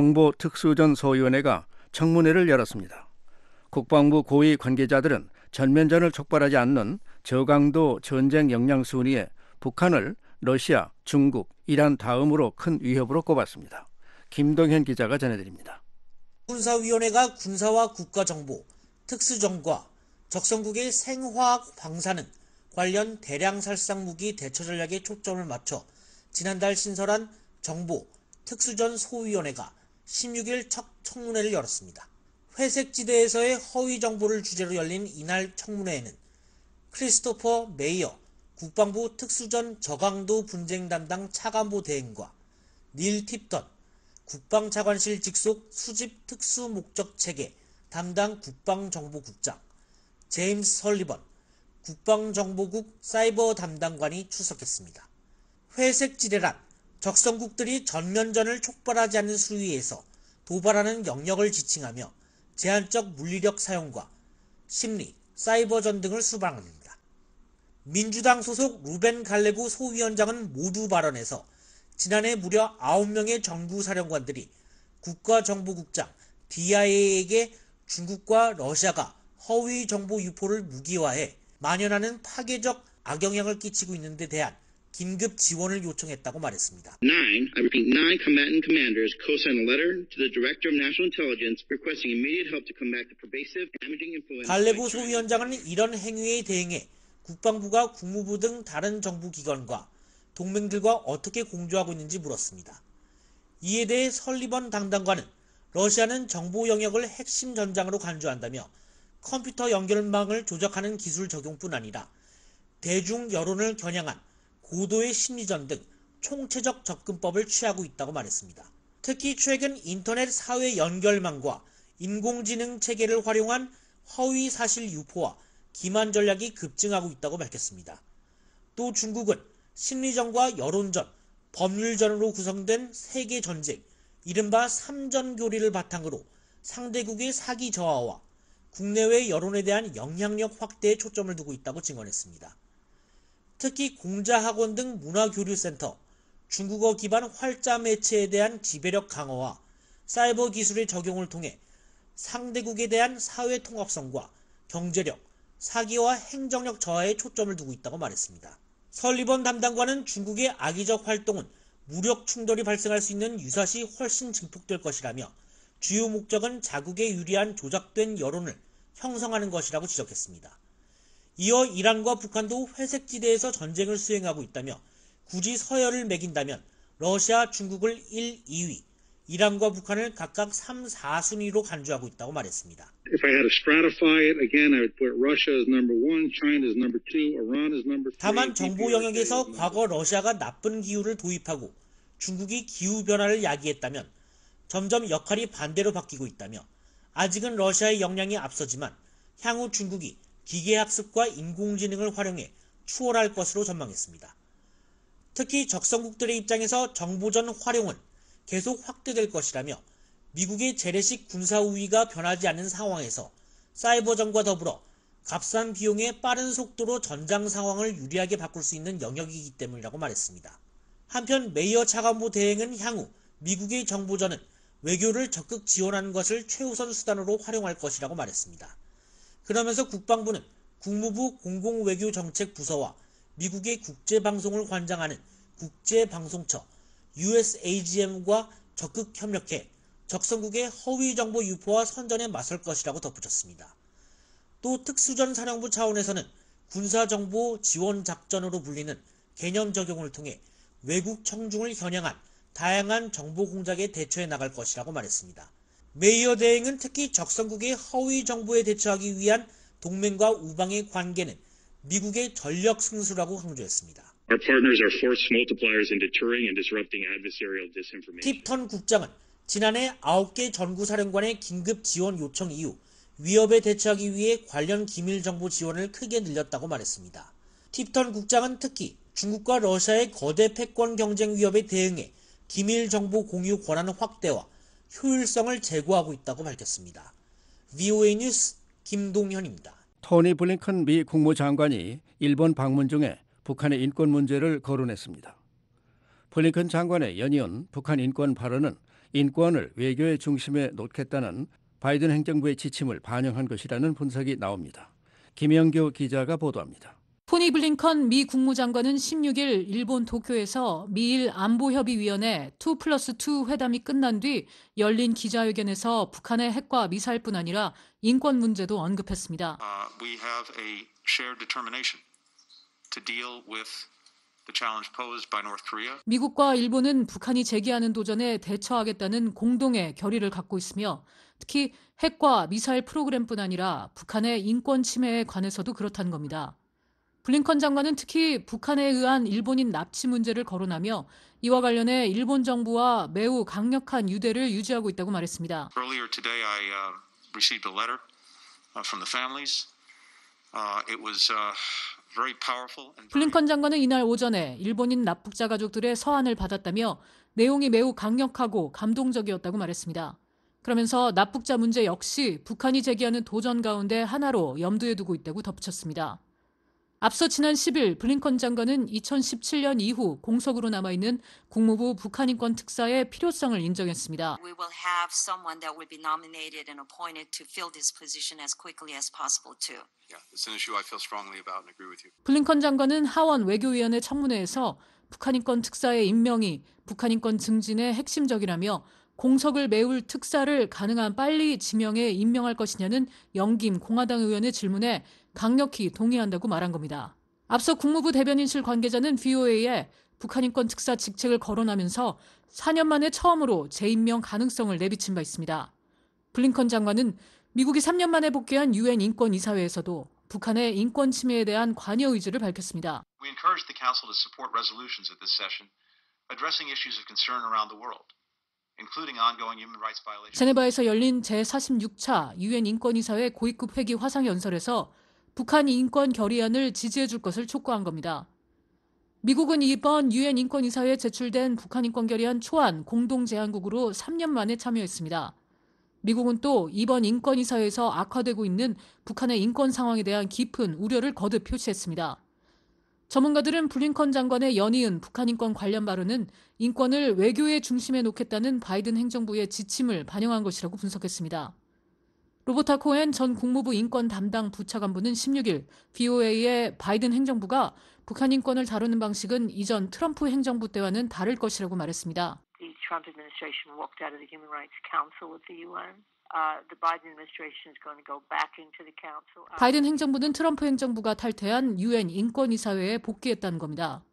정보특수전소위원회가 청문회를 열었습니다. 국방부 고위 관계자들은 전면전을 촉발하지 않는 저강도 전쟁 역량 순위에 북한을 러시아, 중국, 이란 다음으로 큰 위협으로 꼽았습니다. 김동현 기자가 전해드립니다. 군사위원회가 군사와 국가정보, 특수정과, 적성국의 생화학 방사능 관련 대량 살상무기 대처 전략에 초점을 맞춰 지난달 신설한 정보, 특수전 소위원회가 16일 첫 청문회를 열었습니다. 회색지대에서의 허위 정보를 주제로 열린 이날 청문회에는 크리스토퍼 메이어 국방부 특수전 저강도 분쟁 담당 차관보 대행과 닐 팁턴 국방차관실 직속 수집 특수목적체계 담당 국방정보국장, 제임스 설리번 국방정보국 사이버 담당관이 출석했습니다. 회색지대란 적성국들이 전면전을 촉발하지 않는 수위에서 도발하는 영역을 지칭하며 제한적 물리력 사용과 심리, 사이버전 등을 수반합니다. 민주당 소속 루벤 갈레고 소위원장은 모두 발언에서 지난해 무려 9명의 정부사령관들이 국가정보국장 DIA에게 중국과 러시아가 허위 정보 유포를 무기화해 만연하는 파괴적 악영향을 끼치고 있는 데 대한 긴급 지원을 요청했다고 말했습니다. 9 combatant commanders co-signed a letter to the Director of National Intelligence requesting immediate help to combat the pervasive damaging influence. 갈레고 소위원장은 이런 행위에 대응해 국방부가 국무부 등 다른 정부기관과 동맹들과 어떻게 공조하고 있는지 물었습니다. 이에 대해 설리번 담당관은 러시아는 정보 영역을 핵심 전장으로 간주한다며 컴퓨터 연결망을 조작하는 기술 적용뿐 아니라 대중 여론을 겨냥한 고도의 심리전 등 총체적 접근법을 취하고 있다고 말했습니다. 특히 최근 인터넷 사회 연결망과 인공지능 체계를 활용한 허위 사실 유포와 기만 전략이 급증하고 있다고 밝혔습니다. 또 중국은 심리전과 여론전, 법률전으로 구성된 세계 전쟁, 이른바 삼전교리를 바탕으로 상대국의 사기 저하와 국내외 여론에 대한 영향력 확대에 초점을 두고 있다고 증언했습니다. 특히 공자학원 등 문화교류센터, 중국어 기반 활자 매체에 대한 지배력 강화와 사이버 기술의 적용을 통해 상대국에 대한 사회 통합성과 경제력, 사기와 행정력 저하에 초점을 두고 있다고 말했습니다. 설리번 담당관은 중국의 악의적 활동은 무력 충돌이 발생할 수 있는 유사시 훨씬 증폭될 것이라며 주요 목적은 자국에 유리한 조작된 여론을 형성하는 것이라고 지적했습니다. 이어 이란과 북한도 회색지대에서 전쟁을 수행하고 있다며 굳이 서열을 매긴다면 러시아, 중국을 1, 2위, 이란과 북한을 각각 3, 4순위로 간주하고 있다고 말했습니다. If I had to stratify it again, I would put Russia as number 1, China as number 2, Iran as number 3. 다만 정보 영역에서 과거 러시아가 나쁜 기후를 도입하고 중국이 기후 변화를 야기했다면 점점 역할이 반대로 바뀌고 있다며 아직은 러시아의 역량이 앞서지만 향후 중국이 기계학습과 인공지능을 활용해 추월할 것으로 전망했습니다. 특히 적성국들의 입장에서 정보전 활용은 계속 확대될 것이라며 미국의 재래식 군사 우위가 변하지 않는 상황에서 사이버전과 더불어 값싼 비용에 빠른 속도로 전장 상황을 유리하게 바꿀 수 있는 영역이기 때문이라고 말했습니다. 한편 메이어 차관보 대행은 향후 미국의 정보전은 외교를 적극 지원하는 것을 최우선 수단으로 활용할 것이라고 말했습니다. 그러면서 국방부는 국무부 공공외교정책부서와 미국의 국제방송을 관장하는 국제방송처 USAGM과 적극 협력해 적성국의 허위정보 유포와 선전에 맞설 것이라고 덧붙였습니다. 또 특수전 사령부 차원에서는 군사정보 지원작전으로 불리는 개념 적용을 통해 외국 청중을 겨냥한 다양한 정보 공작에 대처해 나갈 것이라고 말했습니다. 메이어 대행은 특히 적성국의 허위 정보에 대처하기 위한 동맹과 우방의 관계는 미국의 전력 승수라고 강조했습니다. Our partners are force multipliers in deterring and disrupting adversarial disinformation. 팁턴 국장은 지난해 9개 전구사령관의 긴급 지원 요청 이후 위협에 대처하기 위해 관련 기밀정보 지원을 크게 늘렸다고 말했습니다. 팁턴 국장은 특히 중국과 러시아의 거대 패권 경쟁 위협에 대응해 기밀정보 공유 권한 확대와 효율성을 제고하고 있다고 밝혔습니다. VOA 뉴스 김동현입니다. 토니 블링컨 미 국무장관이 일본 방문 중에 북한의 인권 문제를 거론했습니다. 블링컨 장관의 연이은 북한 인권 발언은 인권을 외교의 중심에 놓겠다는 바이든 행정부의 지침을 반영한 것이라는 분석이 나옵니다. 김영교 기자가 보도합니다. 토니 블링컨 미 국무장관은 16일 일본 도쿄에서 미일 안보협의위원회 2+2 회담이 끝난 뒤 열린 기자회견에서 북한의 핵과 미사일뿐 아니라 인권 문제도 언급했습니다. We have a shared determination to deal with the challenge posed by North Korea. 미국과 일본은 북한이 제기하는 도전에 대처하겠다는 공동의 결의를 갖고 있으며 특히 핵과 미사일 프로그램뿐 아니라 북한의 인권 침해에 관해서도 그렇다는 겁니다. 블링컨 장관은 특히 북한에 의한 일본인 납치 문제를 거론하며 이와 관련해 일본 정부와 매우 강력한 유대를 유지하고 있다고 말했습니다. Earlier today, I received a letter from the families. It was very powerful. 블링컨 장관은 이날 오전에 일본인 납북자 가족들의 서한을 받았다며 내용이 매우 강력하고 감동적이었다고 말했습니다. 그러면서 납북자 문제 역시 북한이 제기하는 도전 가운데 하나로 염두에 두고 있다고 덧붙였습니다. 앞서 지난 10일 블링컨 장관은 2017년 이후 공석으로 남아있는 국무부 북한인권 특사의 필요성을 인정했습니다. We will have someone that will be nominated and appointed to fill this position as quickly as possible too. Yeah, it's an issue I feel strongly about and agree with you. 블링컨 장관은 하원 외교위원회 청문회에서 북한인권 특사의 임명이 북한인권 증진에 핵심적이라며 공석을 메울 특사를 가능한 빨리 지명해 임명할 것이냐는 영김 공화당 의원의 질문에 강력히 동의한다고 말한 겁니다. 앞서 국무부 대변인실 관계자는 VOA에 북한인권 특사 직책을 거론하면서 4년 만에 처음으로 재임명 가능성을 내비친 바 있습니다. 블링컨 장관은 미국이 3년 만에 복귀한 UN 인권이사회에서도 북한의 인권 침해에 대한 관여 의지를 밝혔습니다. We encourage the Council to support resolutions at this session addressing issues of concern around the world. 제네바에서 열린 제46차 UN 인권이사회 고위급 회기 화상연설에서 북한 인권 결의안을 지지해 줄 것을 촉구한 겁니다. 미국은 이번 UN 인권이사회에 제출된 북한 인권 결의안 초안 공동 제안국으로 3년 만에 참여했습니다. 미국은 또 이번 인권이사회에서 악화되고 있는 북한의 인권 상황에 대한 깊은 우려를 거듭 표시했습니다. 전문가들은 블링컨 장관의 연이은 북한 인권 관련 발언은 인권을 외교의 중심에 놓겠다는 바이든 행정부의 지침을 반영한 것이라고 분석했습니다. 로버타 코엔 전 국무부 인권 담당 부차관보는 16일 VOA의 바이든 행정부가 북한 인권을 다루는 방식은 이전 트럼프 행정부 때와는 다를 것이라고 말했습니다. The Trump administration walked out of the Human Rights Council with the UN. The Biden administration is going to go back into the council. 바이든 행정부는 트럼프 행정부가 탈퇴한 UN 인권이사회에 복귀했다는 겁니다.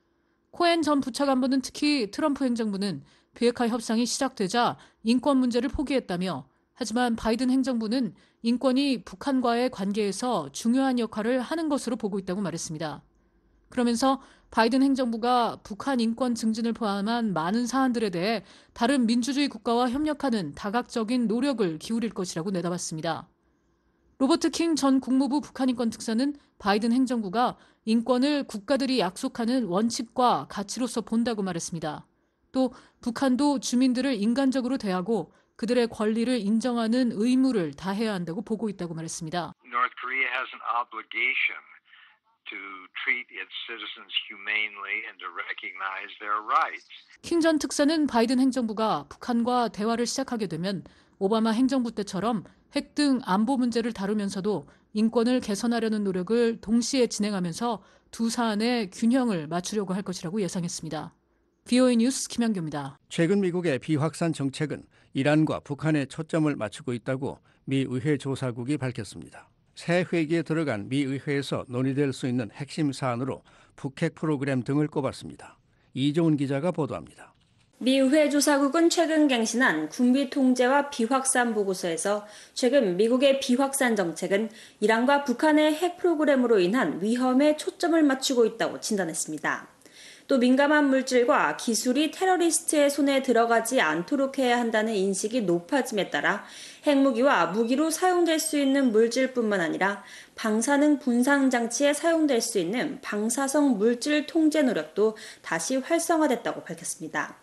코엔 전 부차관보는 특히 트럼프 행정부는 비핵화 협상이 시작되자 인권 문제를 포기했다며 하지만 바이든 행정부는 인권이 북한과의 관계에서 중요한 역할을 하는 것으로 보고 있다고 말했습니다. 그러면서 바이든 행정부가 북한 인권 증진을 포함한 많은 사안들에 대해 다른 민주주의 국가와 협력하는 다각적인 노력을 기울일 것이라고 내다봤습니다. 로버트 킹 전 국무부 북한인권 특사는 바이든 행정부가 인권을 국가들이 약속하는 원칙과 가치로서 본다고 말했습니다. 또 북한도 주민들을 인간적으로 대하고 그들의 권리를 인정하는 의무를 다해야 한다고 보고 있다고 말했습니다. North Korea has an obligation to treat its citizens humanely and to recognize their rights. 킹 전 특사는 바이든 행정부가 북한과 대화를 시작하게 되면 오바마 행정부 때처럼 핵 등 안보 문제를 다루면서도 인권을 개선하려는 노력을 동시에 진행하면서 두 사안의 균형을 맞추려고 할 것이라고 예상했습니다. VOA 뉴스 김현규입니다. 최근 미국의 비확산 정책은 이란과 북한에 초점을 맞추고 있다고 미 의회 조사국이 밝혔습니다. 새 회기에 들어간 미 의회에서 논의될 수 있는 핵심 사안으로 북핵 프로그램 등을 꼽았습니다. 이종훈 기자가 보도합니다. 미 의회 조사국은 최근 갱신한 군비 통제와 비확산 보고서에서 최근 미국의 비확산 정책은 이란과 북한의 핵 프로그램으로 인한 위험에 초점을 맞추고 있다고 진단했습니다. 또 민감한 물질과 기술이 테러리스트의 손에 들어가지 않도록 해야 한다는 인식이 높아짐에 따라 핵무기와 무기로 사용될 수 있는 물질뿐만 아니라 방사능 분산 장치에 사용될 수 있는 방사성 물질 통제 노력도 다시 활성화됐다고 밝혔습니다.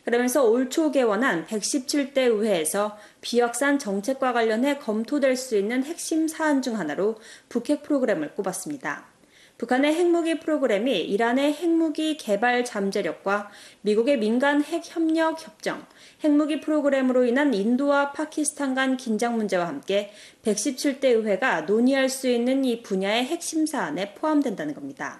그러면서 올 초 개원한 117대 의회에서 비확산 정책과 관련해 검토될 수 있는 핵심 사안 중 하나로 북핵 프로그램을 꼽았습니다. 북한의 핵무기 프로그램이 이란의 핵무기 개발 잠재력과 미국의 민간 핵 협력 협정, 핵무기 프로그램으로 인한 인도와 파키스탄 간 긴장 문제와 함께 117대 의회가 논의할 수 있는 이 분야의 핵심 사안에 포함된다는 겁니다.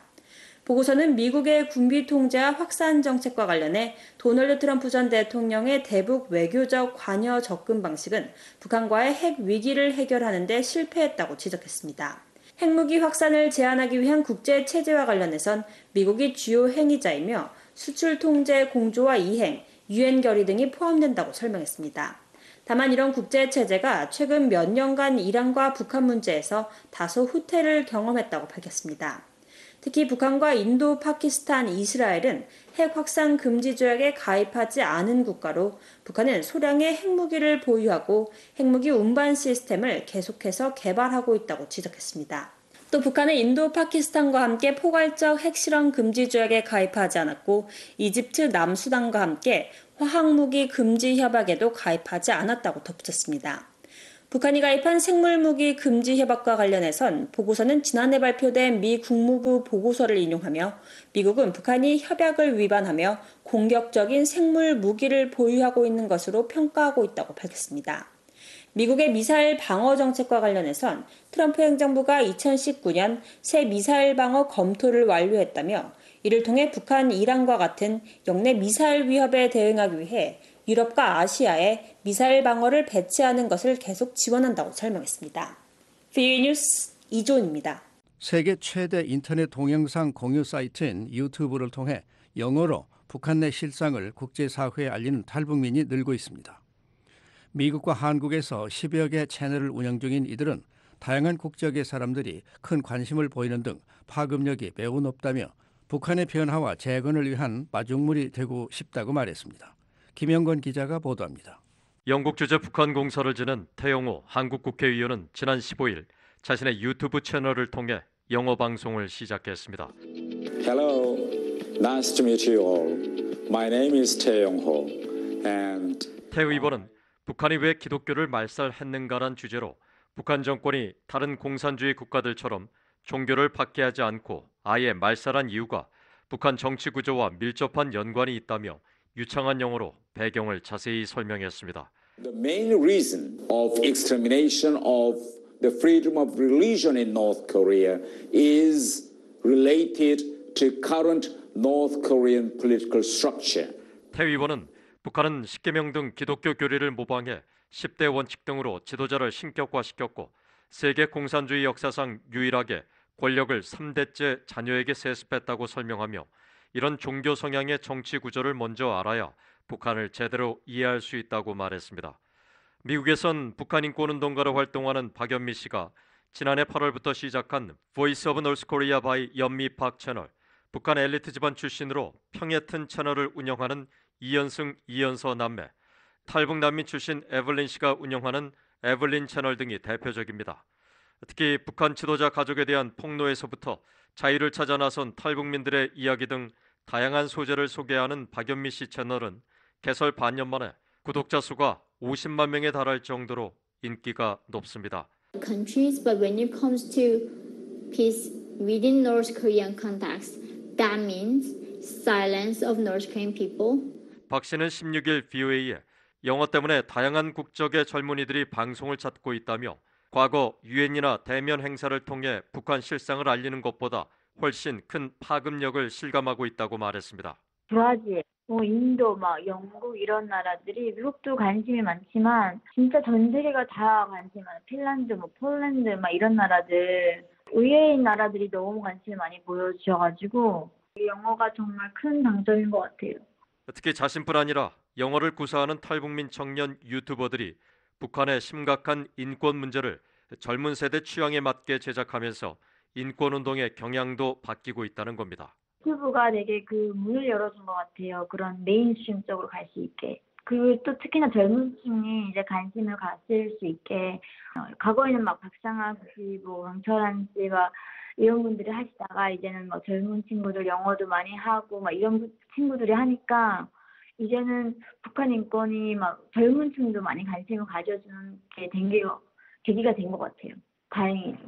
보고서는 미국의 군비 통제와 확산 정책과 관련해 도널드 트럼프 전 대통령의 대북 외교적 관여 접근 방식은 북한과의 핵 위기를 해결하는 데 실패했다고 지적했습니다. 핵무기 확산을 제한하기 위한 국제 체제와 관련해선 미국이 주요 행위자이며 수출 통제 공조와 이행, 유엔 결의 등이 포함된다고 설명했습니다. 다만 이런 국제 체제가 최근 몇 년간 이란과 북한 문제에서 다소 후퇴를 경험했다고 밝혔습니다. 특히 북한과 인도, 파키스탄, 이스라엘은 핵 확산 금지 조약에 가입하지 않은 국가로 북한은 소량의 핵무기를 보유하고 핵무기 운반 시스템을 계속해서 개발하고 있다고 지적했습니다. 또 북한은 인도, 파키스탄과 함께 포괄적 핵실험 금지 조약에 가입하지 않았고 이집트, 남수단과 함께 화학무기 금지 협약에도 가입하지 않았다고 덧붙였습니다. 북한이 가입한 생물무기 금지 협약과 관련해선 보고서는 지난해 발표된 미 국무부 보고서를 인용하며 미국은 북한이 협약을 위반하며 공격적인 생물무기를 보유하고 있는 것으로 평가하고 있다고 밝혔습니다. 미국의 미사일 방어 정책과 관련해선 트럼프 행정부가 2019년 새 미사일 방어 검토를 완료했다며 이를 통해 북한, 이란과 같은 영내 미사일 위협에 대응하기 위해 유럽과 아시아에 미사일 방어를 배치하는 것을 계속 지원한다고 설명했습니다. VOA 뉴스 이조은입니다. 세계 최대 인터넷 동영상 공유 사이트인 유튜브를 통해 영어로 북한 내 실상을 국제사회에 알리는 탈북민이 늘고 있습니다. 미국과 한국에서 10여 개 채널을 운영 중인 이들은 다양한 국적의 사람들이 큰 관심을 보이는 등 파급력이 매우 높다며 북한의 변화와 재건을 위한 마중물이 되고 싶다고 말했습니다. 김영건 기자가 보도합니다. 영국 주재 북한 공서를 지낸 태영호 한국 국회의원은 지난 15일 자신의 유튜브 채널을 통해 영어 방송을 시작했습니다. Hello, nice to meet you all. My name is 태영호. And 태 의원은 북한이 왜 기독교를 말살했는가란 주제로 북한 정권이 다른 공산주의 국가들처럼 종교를 박해하지 않고 아예 말살한 이유가 북한 정치 구조와 밀접한 연관이 있다며 유창한 영어로 배경을 자세히 설명했습니다. The main reason of extermination of the freedom of religion in North Korea is related to current North Korean political structure. 태 의원은 북한은 십계명 등 기독교 교리를 모방해 10대 원칙 등으로 지도자를 신격화시켰고 세계 공산주의 역사상 유일하게 권력을 3대째 자녀에게 세습했다고 설명하며 이런 종교 성향의 정치 구조를 먼저 알아야 북한을 제대로 이해할 수 있다고 말했습니다. 미국에선 북한 인권운동가로 활동하는 박연미 씨가 지난해 8월부터 시작한 Voice of North Korea by 연미 박 채널, 북한 엘리트 집안 출신으로 평해튼 채널을 운영하는 이현승, 이현서 남매, 탈북 난민 출신 에블린 씨가 운영하는 에블린 채널 등이 대표적입니다. 특히 북한 지도자 가족에 대한 폭로에서부터 자유를 찾아 나선 탈북민들의 이야기 등 다양한 소재를 소개하는 박연미 씨 채널은 개설 반년 만에 구독자 수가 50만 명에 달할 정도로 인기가 높습니다. Countries, but when it comes to peace within North Korean context, that means silence of North Korean people. 박 씨는 16일 VOA에 영어 때문에 다양한 국적의 젊은이들이 방송을 찾고 있다며 과거 유엔이나 대면 행사를 통해 북한 실상을 알리는 것보다 훨씬 큰 파급력을 실감하고 있다고 말했습니다. 브라질, 인도, 영국 이런 나라들이 미국도 관심이 많지만 진짜 전 세계가 다 관심이 많아요. 핀란드, 폴란드 이런 나라들 의외인 나라들이 너무 관심을 많이 보여주셔가지고 영어가 정말 큰 장점인 것 같아요. 특히 자신뿐 아니라 영어를 구사하는 탈북민 청년 유튜버들이 북한의 심각한 인권 문제를 젊은 세대 취향에 맞게 제작하면서 인권운동의 경향도 바뀌고 있다는 겁니다. 유튜브가 되게 그 문을 열어준 것 같아요. 그런 메인스트림 쪽으로 갈 수 있게. 그리고 또 특히나 젊은 층이 이제 관심을 가질 수 있게 과거에는 박상학 씨, 강철한 씨가 이런 분들이 하시다가 이제는 젊은 친구들 영어도 많이 하고 이런 친구들이 하니까 이제는 북한 인권이 막 젊은 층도 많이 관심을 가져주는 게 계기가 된 것 같아요. 다행이죠.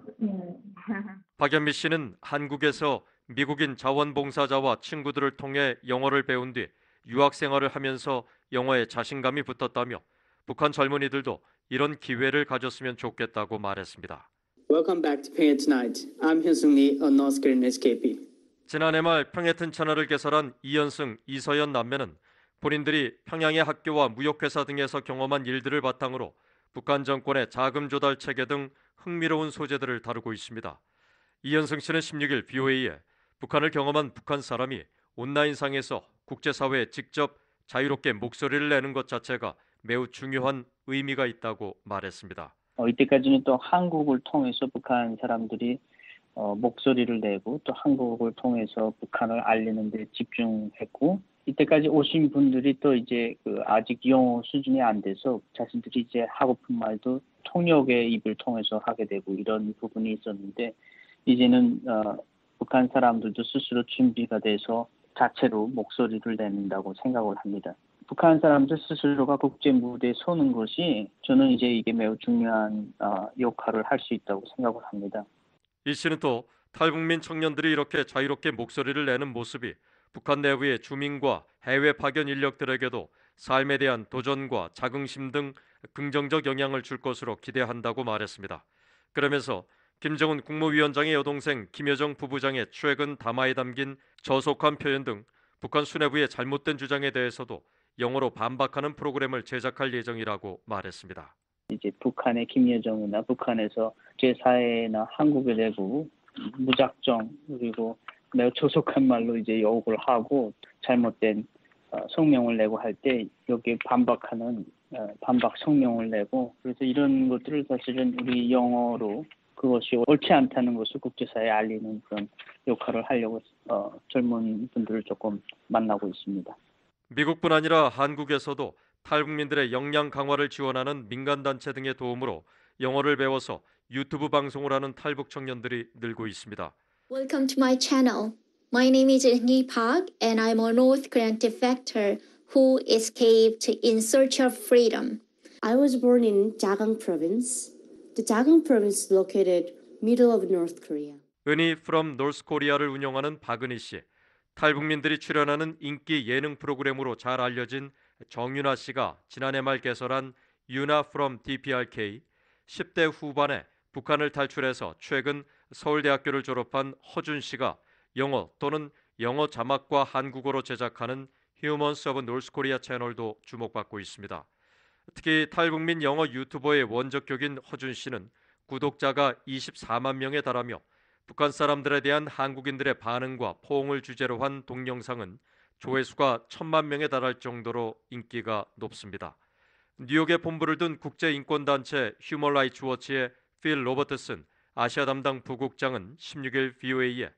박연미 씨는 한국에서 미국인 자원봉사자와 친구들을 통해 영어를 배운 뒤 유학 생활을 하면서 영어에 자신감이 붙었다며 북한 젊은이들도 이런 기회를 가졌으면 좋겠다고 말했습니다. Welcome back to Pyongyang Tonight. I'm Hyun-sung Lee, a North Korean escapee. 지난해 말 평해튼 채널을 개설한 이현승, 이서연 남매는 본인들이 평양의 학교와 무역회사 등에서 경험한 일들을 바탕으로 북한 정권의 자금 조달 체계 등 흥미로운 소재들을 다루고 있습니다. 이현승 씨는 16일 BOA에 북한을 경험한 북한 사람이 온라인상에서 국제사회에 직접 자유롭게 목소리를 내는 것 자체가 매우 중요한 의미가 있다고 말했습니다. 이때까지는 또 한국을 통해서 북한 사람들이 목소리를 내고 또 한국을 통해서 북한을 알리는 데 집중했고 이때까지 오신 분들이 또 이제 아직 영어 수준이 안 돼서 자신들이 이제 하고픈 말도 통역의 입을 통해서 하게 되고 이런 부분이 있었는데 이제는 북한 사람들도 스스로 준비가 돼서 자체로 목소리를 내는다고 생각을 합니다. 북한 사람들 스스로가 국제 무대에 서는 것이 저는 이제 이게 매우 중요한 역할을 할 수 있다고 생각을 합니다. 이 씨는 또 탈북민 청년들이 이렇게 자유롭게 목소리를 내는 모습이 북한 내부의 주민과 해외 파견 인력들에게도 삶에 대한 도전과 자긍심 등 긍정적 영향을 줄 것으로 기대한다고 말했습니다. 그러면서 김정은 국무위원장의 여동생 김여정 부부장의 최근 담화에 담긴 저속한 표현 등 북한 수뇌부의 잘못된 주장에 대해서도 영어로 반박하는 프로그램을 제작할 예정이라고 말했습니다. 이제 북한의 김여정이나 북한에서 제4회나 한국의 내부 무작정 그리고 매우 저속한 말로 이제 욕을 하고 잘못된 성명을 내고 할 때 여기에 반박하는 반박 성명을 내고 그래서 이런 것들을 사실은 우리 영어로 그것이 옳지 않다는 것을 국제사회에 알리는 그런 역할을 하려고 젊은 분들을 조금 만나고 있습니다. 미국뿐 아니라 한국에서도 탈북민들의 역량 강화를 지원하는 민간단체 등의 도움으로 영어를 배워서 유튜브 방송을 하는 탈북 청년들이 늘고 있습니다. Welcome to my channel. My name is Hee Park and I'm a North Korean defector who escaped in search of freedom. I was born in Jagang Province. The Jagang Province is located middle of North Korea. 은희 from North Korea를 운영하는 박은희 씨. 탈북민들이 출연하는 인기 예능 프로그램으로 잘 알려진 정윤아 씨가 지난해 말 개설한 유나 from DPRK, 10대 후반에 북한을 탈출해서 최근 서울대학교를 졸업한 허준 씨가 영어 또는 영어 자막과 한국어로 제작하는 Humans of North Korea 채널도 주목받고 있습니다. 특히 탈북민 영어 유튜버의 원적격인 허준 씨는 구독자가 24만 명에 달하며 북한 사람들에 대한 한국인들의 반응과 포옹을 주제로 한 동영상은 조회수가 1,000만 명에 달할 정도로 인기가 높습니다. 뉴욕에 본부를 둔 국제인권단체 휴먼 라이츠 워치의 필 로버트슨 아시아 담당 부국장은 16일 BOA에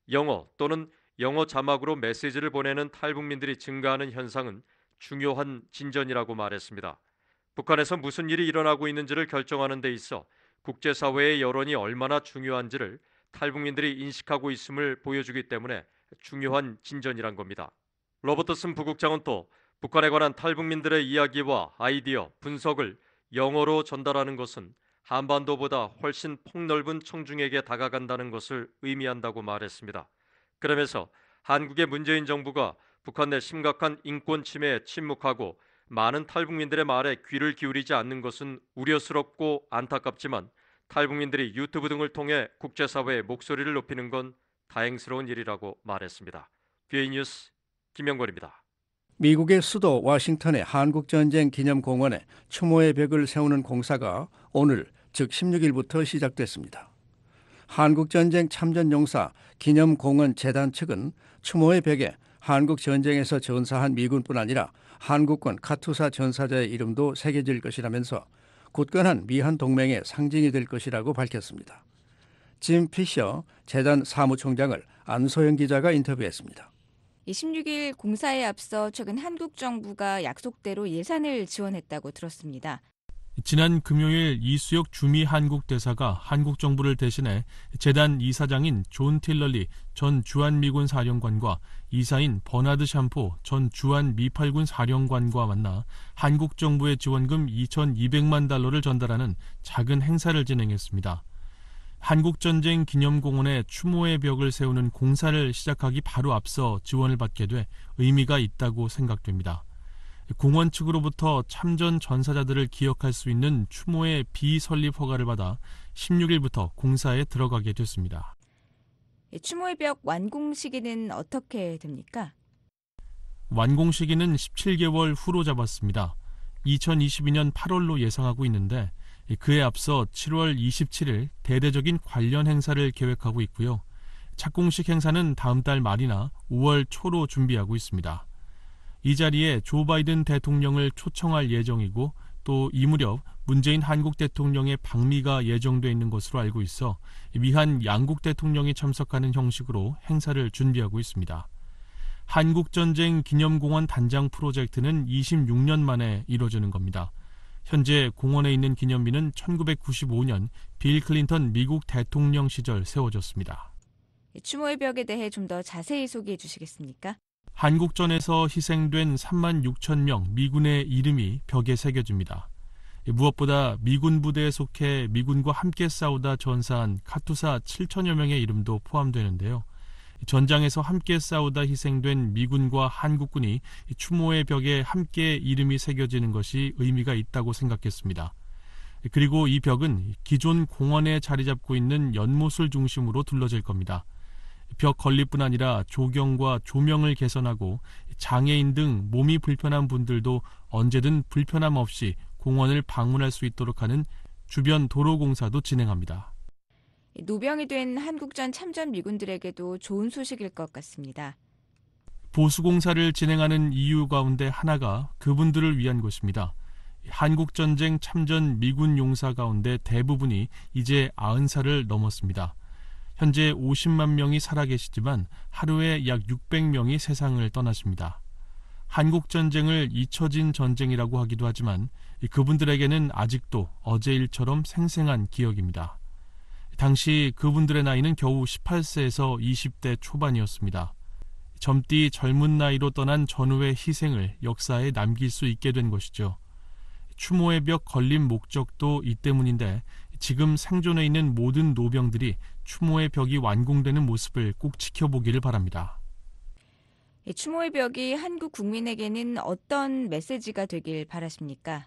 영어 또는 영어 자막으로 메시지를 보내는 탈북민들이 증가하는 현상은 중요한 진전이라고 말했습니다. 북한에서 무슨 일이 일어나고 있는지를 결정하는 데 있어 국제사회의 여론이 얼마나 중요한지를 탈북민들이 인식하고 있음을 보여주기 때문에 중요한 진전이란 겁니다. 로버트슨 부국장은 또 북한에 관한 탈북민들의 이야기와 아이디어, 분석을 영어로 전달하는 것은 한반도보다 훨씬 폭넓은 청중에게 다가간다는 것을 의미한다고 말했습니다. 그러면서 한국의 문재인 정부가 북한 내 심각한 인권 침해에 침묵하고 많은 탈북민들의 말에 귀를 기울이지 않는 것은 우려스럽고 안타깝지만 탈북민들이 유튜브 등을 통해 국제사회의 목소리를 높이는 건 다행스러운 일이라고 말했습니다. BOA 뉴스 김영권입니다. 미국의 수도 워싱턴의 한국전쟁 기념공원에 추모의 벽을 세우는 공사가 오늘 즉 16일부터 시작됐습니다. 한국전쟁 참전용사 기념공원 재단 측은 추모의 벽에 한국전쟁에서 전사한 미군뿐 아니라 한국군 카투사 전사자의 이름도 새겨질 것이라면서 굳건한 미한 동맹의 상징이 될 것이라고 밝혔습니다. 짐 피셔 재단 사무총장을 안소영 기자가 인터뷰했습니다. 16일 공사에 앞서 최근 한국 정부가 약속대로 예산을 지원했다고 들었습니다. 지난 금요일 이수혁 주미 한국 대사가 한국 정부를 대신해 재단 이사장인 존 틸러리 전 주한미군 사령관과 이사인 버나드 샴포 전 주한 미팔군 사령관과 만나 한국 정부의 지원금 2,200만 달러를 전달하는 작은 행사를 진행했습니다. 한국전쟁 기념공원에 추모의 벽을 세우는 공사를 시작하기 바로 앞서 지원을 받게 돼 의미가 있다고 생각됩니다. 공원 측으로부터 참전 전사자들을 기억할 수 있는 추모의 비설립 허가를 받아 16일부터 공사에 들어가게 됐습니다. 추모의 벽 완공 시기는 어떻게 됩니까? 완공 시기는 17개월 후로 잡았습니다. 2022년 8월로 예상하고 있는데 그에 앞서 7월 27일 대대적인 관련 행사를 계획하고 있고요. 착공식 행사는 다음 달 말이나 5월 초로 준비하고 있습니다. 이 자리에 조 바이든 대통령을 초청할 예정이고 또 이 무렵 문재인 한국 대통령의 방미가 예정돼 있는 것으로 알고 있어 미한 양국 대통령이 참석하는 형식으로 행사를 준비하고 있습니다. 한국전쟁 기념공원 단장 프로젝트는 26년 만에 이루어지는 겁니다. 현재 공원에 있는 기념비는 1995년 빌 클린턴 미국 대통령 시절 세워졌습니다. 추모의 벽에 대해 좀 더 자세히 소개해 주시겠습니까? 한국전에서 희생된 3만 6천 명 미군의 이름이 벽에 새겨집니다. 무엇보다 미군 부대에 속해 미군과 함께 싸우다 전사한 카투사 7천여 명의 이름도 포함되는데요. 전장에서 함께 싸우다 희생된 미군과 한국군이 추모의 벽에 함께 이름이 새겨지는 것이 의미가 있다고 생각했습니다. 그리고 이 벽은 기존 공원에 자리 잡고 있는 연못을 중심으로 둘러질 겁니다. 벽 건립뿐 아니라 조경과 조명을 개선하고 장애인 등 몸이 불편한 분들도 언제든 불편함 없이 공원을 방문할 수 있도록 하는 주변 도로 공사도 진행합니다. 노병이 된 한국전 참전 미군들에게도 좋은 소식일 것 같습니다. 보수공사를 진행하는 이유 가운데 하나가 그분들을 위한 것입니다. 한국전쟁 참전 미군 용사 가운데 대부분이 이제 90살을 넘었습니다. 현재 50만 명이 살아계시지만 하루에 약 600명이 세상을 떠나십니다. 한국전쟁을 잊혀진 전쟁이라고 하기도 하지만 그분들에게는 아직도 어제 일처럼 생생한 기억입니다. 당시 그분들의 나이는 겨우 18세에서 20대 초반이었습니다. 젊디 젊은 나이로 떠난 전우의 희생을 역사에 남길 수 있게 된 것이죠. 추모의 벽 건립 목적도 이 때문인데 지금 생존해 있는 모든 노병들이 추모의 벽이 완공되는 모습을 꼭 지켜보기를 바랍니다. 추모의 벽이 한국 국민에게는 어떤 메시지가 되길 바라십니까?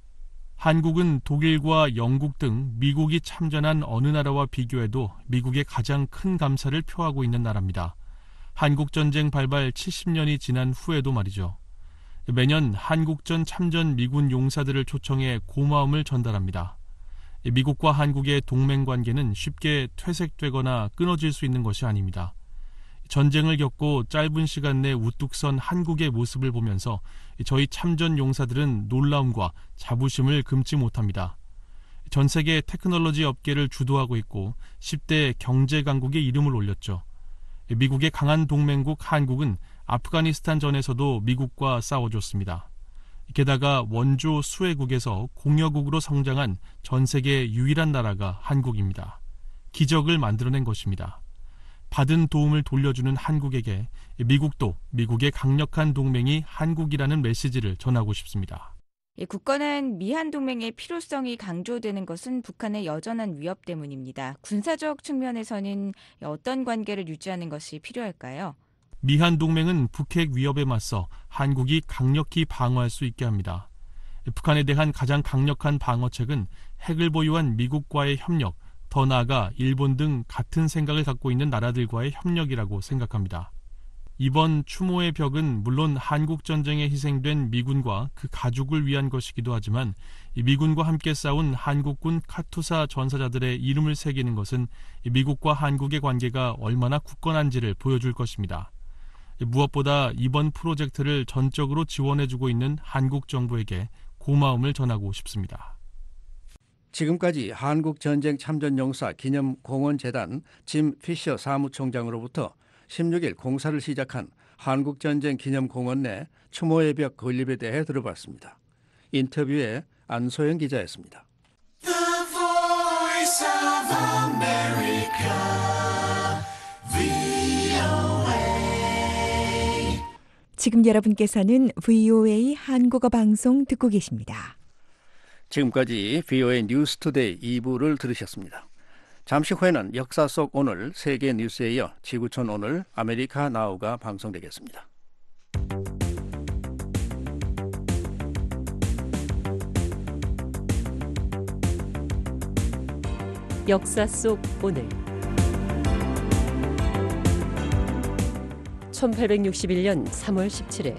한국은 독일과 영국 등 미국이 참전한 어느 나라와 비교해도 미국의 가장 큰 감사를 표하고 있는 나라입니다. 한국전쟁 발발 70년이 지난 후에도 말이죠. 매년 한국전 참전 미군 용사들을 초청해 고마움을 전달합니다. 미국과 한국의 동맹관계는 쉽게 퇴색되거나 끊어질 수 있는 것이 아닙니다. 전쟁을 겪고 짧은 시간 내 우뚝 선 한국의 모습을 보면서 저희 참전 용사들은 놀라움과 자부심을 금치 못합니다. 전 세계 테크놀로지 업계를 주도하고 있고 10대 경제 강국의 이름을 올렸죠. 미국의 강한 동맹국 한국은 아프가니스탄 전에서도 미국과 싸워줬습니다. 게다가 원조 수혜국에서 공여국으로 성장한 전 세계 유일한 나라가 한국입니다. 기적을 만들어낸 것입니다. 받은 도움을 돌려주는 한국에게 미국도 미국의 강력한 동맹이 한국이라는 메시지를 전하고 싶습니다. 굳건한 미한 동맹의 필요성이 강조되는 것은 북한의 여전한 위협 때문입니다. 군사적 측면에서는 어떤 관계를 유지하는 것이 필요할까요? 미한 동맹은 북핵 위협에 맞서 한국이 강력히 방어할 수 있게 합니다. 북한에 대한 가장 강력한 방어책은 핵을 보유한 미국과의 협력, 더 나아가 일본 등 같은 생각을 갖고 있는 나라들과의 협력이라고 생각합니다. 이번 추모의 벽은 물론 한국전쟁에 희생된 미군과 그 가족을 위한 것이기도 하지만 미군과 함께 싸운 한국군 카투사 전사자들의 이름을 새기는 것은 미국과 한국의 관계가 얼마나 굳건한지를 보여줄 것입니다. 무엇보다 이번 프로젝트를 전적으로 지원해주고 있는 한국 정부에게 고마움을 전하고 싶습니다. 지금까지 한국전쟁 참전용사 기념공원재단 짐 피셔 사무총장으로부터 16일 공사를 시작한 한국전쟁 기념공원 내 추모의 벽 건립에 대해 들어봤습니다. 인터뷰에 안소영 기자였습니다. The Voice of America, VOA. 지금 여러분께서는 VOA 한국어 방송 듣고 계십니다. 지금까지 VOA 뉴스투데이 2부를 들으셨습니다. 잠시 후에는 역사 속 오늘 세계 뉴스에 이어 지구촌 오늘 아메리카 나우가 방송되겠습니다. 역사 속 오늘 1861년 3월 17일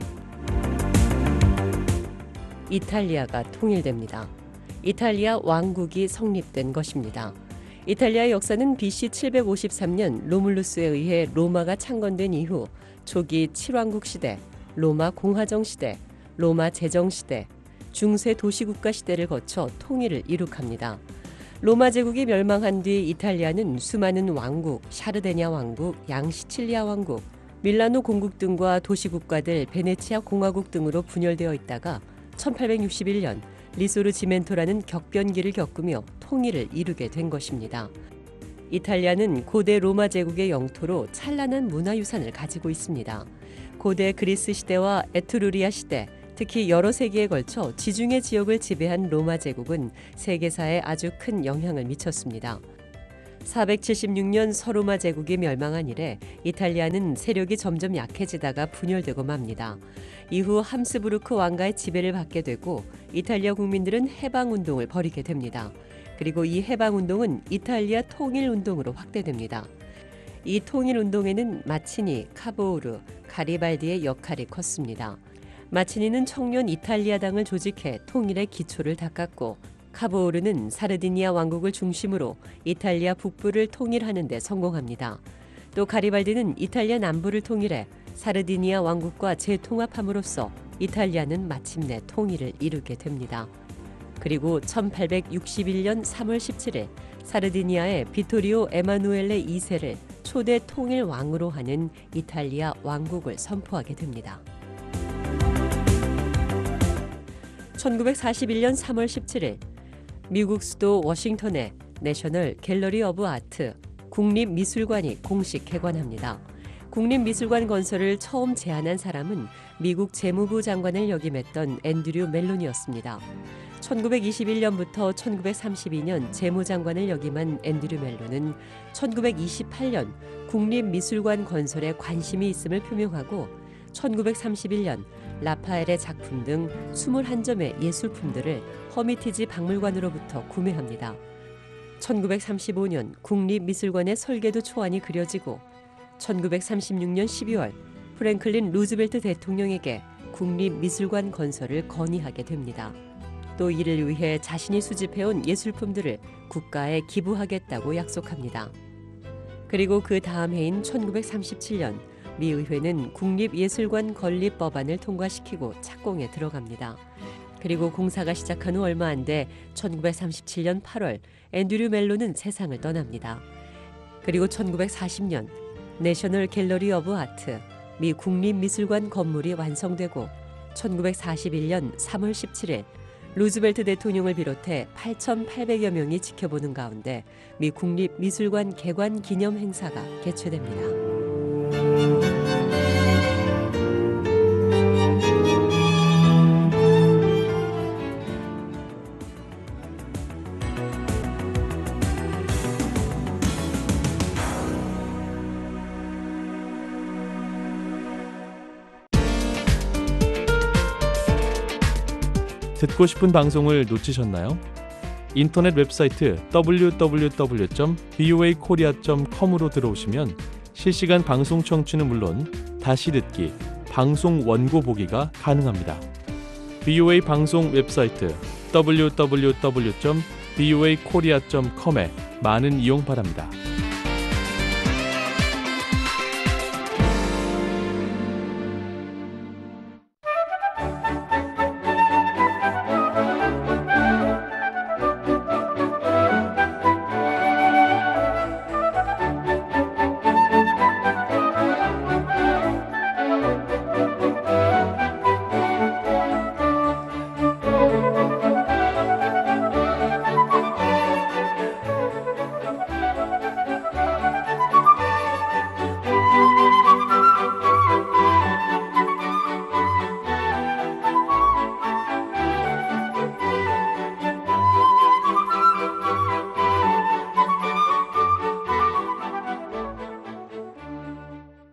이탈리아가 통일됩니다. 이탈리아 왕국이 성립된 것입니다. 이탈리아의 역사는 BC 753년 로물루스에 의해 로마가 창건된 이후 초기 칠왕국 시대, 로마 공화정 시대, 로마 제정 시대, 중세 도시국가 시대를 거쳐 통일을 이룩합니다. 로마 제국이 멸망한 뒤 이탈리아는 수많은 왕국, 샤르데냐 왕국, 양시칠리아 왕국, 밀라노 공국 등과 도시국가들 베네치아 공화국 등으로 분열되어 있다가 1861년 리소르지멘토라는 격변기를 겪으며 통일을 이루게 된 것입니다. 이탈리아는 고대 로마 제국의 영토로 찬란한 문화유산을 가지고 있습니다. 고대 그리스 시대와 에트루리아 시대, 특히 여러 세기에 걸쳐 지중해 지역을 지배한 로마 제국은 세계사에 아주 큰 영향을 미쳤습니다. 476년 서로마 제국이 멸망한 이래 이탈리아는 세력이 점점 약해지다가 분열되고 맙니다. 이후 함스부르크 왕가의 지배를 받게 되고 이탈리아 국민들은 해방운동을 벌이게 됩니다. 그리고 이 해방운동은 이탈리아 통일운동으로 확대됩니다. 이 통일운동에는 마치니, 카보우르, 가리발디의 역할이 컸습니다. 마치니는 청년 이탈리아당을 조직해 통일의 기초를 닦았고 카보우르는 사르디니아 왕국을 중심으로 이탈리아 북부를 통일하는 데 성공합니다. 또 가리발디는 이탈리아 남부를 통일해 사르디니아 왕국과 재통합함으로써 이탈리아는 마침내 통일을 이루게 됩니다. 그리고 1861년 3월 17일 사르디니아의 비토리오 에마누엘레 2세를 초대 통일 왕으로 하는 이탈리아 왕국을 선포하게 됩니다. 1941년 3월 17일 미국 수도 워싱턴에 내셔널 갤러리 오브 아트 국립미술관이 공식 개관합니다. 국립미술관 건설을 처음 제안한 사람은 미국 재무부 장관을 역임했던 앤드류 멜론이었습니다. 1921년부터 1932년 재무장관을 역임한 앤드류 멜론은 1928년 국립미술관 건설에 관심이 있음을 표명하고 1931년 라파엘의 작품 등 21점의 예술품들을 허미티지 박물관으로부터 구매합니다. 1935년 국립미술관의 설계도 초안이 그려지고 1936년 12월 프랭클린 루즈벨트 대통령에게 국립미술관 건설을 건의하게 됩니다. 또 이를 위해 자신이 수집해온 예술품들을 국가에 기부하겠다고 약속합니다. 그리고 그 다음 해인 1937년 미 의회는 국립예술관 건립 법안을 통과시키고 착공에 들어갑니다. 그리고 공사가 시작한 후 얼마 안 돼 1937년 8월 앤드류 멜론은 세상을 떠납니다. 그리고 1940년 내셔널 갤러리 오브 아트 미 국립미술관 건물이 완성되고 1941년 3월 17일 루즈벨트 대통령을 비롯해 8,800여 명이 지켜보는 가운데 미 국립미술관 개관 기념 행사가 개최됩니다. 듣고 싶은 방송을 놓치셨나요? 인터넷 웹사이트 www.voakorea.com으로 들어오시면 실시간 방송 청취는 물론 다시 듣기, 방송 원고 보기가 가능합니다. VOA 방송 웹사이트 www.voakorea.com에 많은 이용 바랍니다.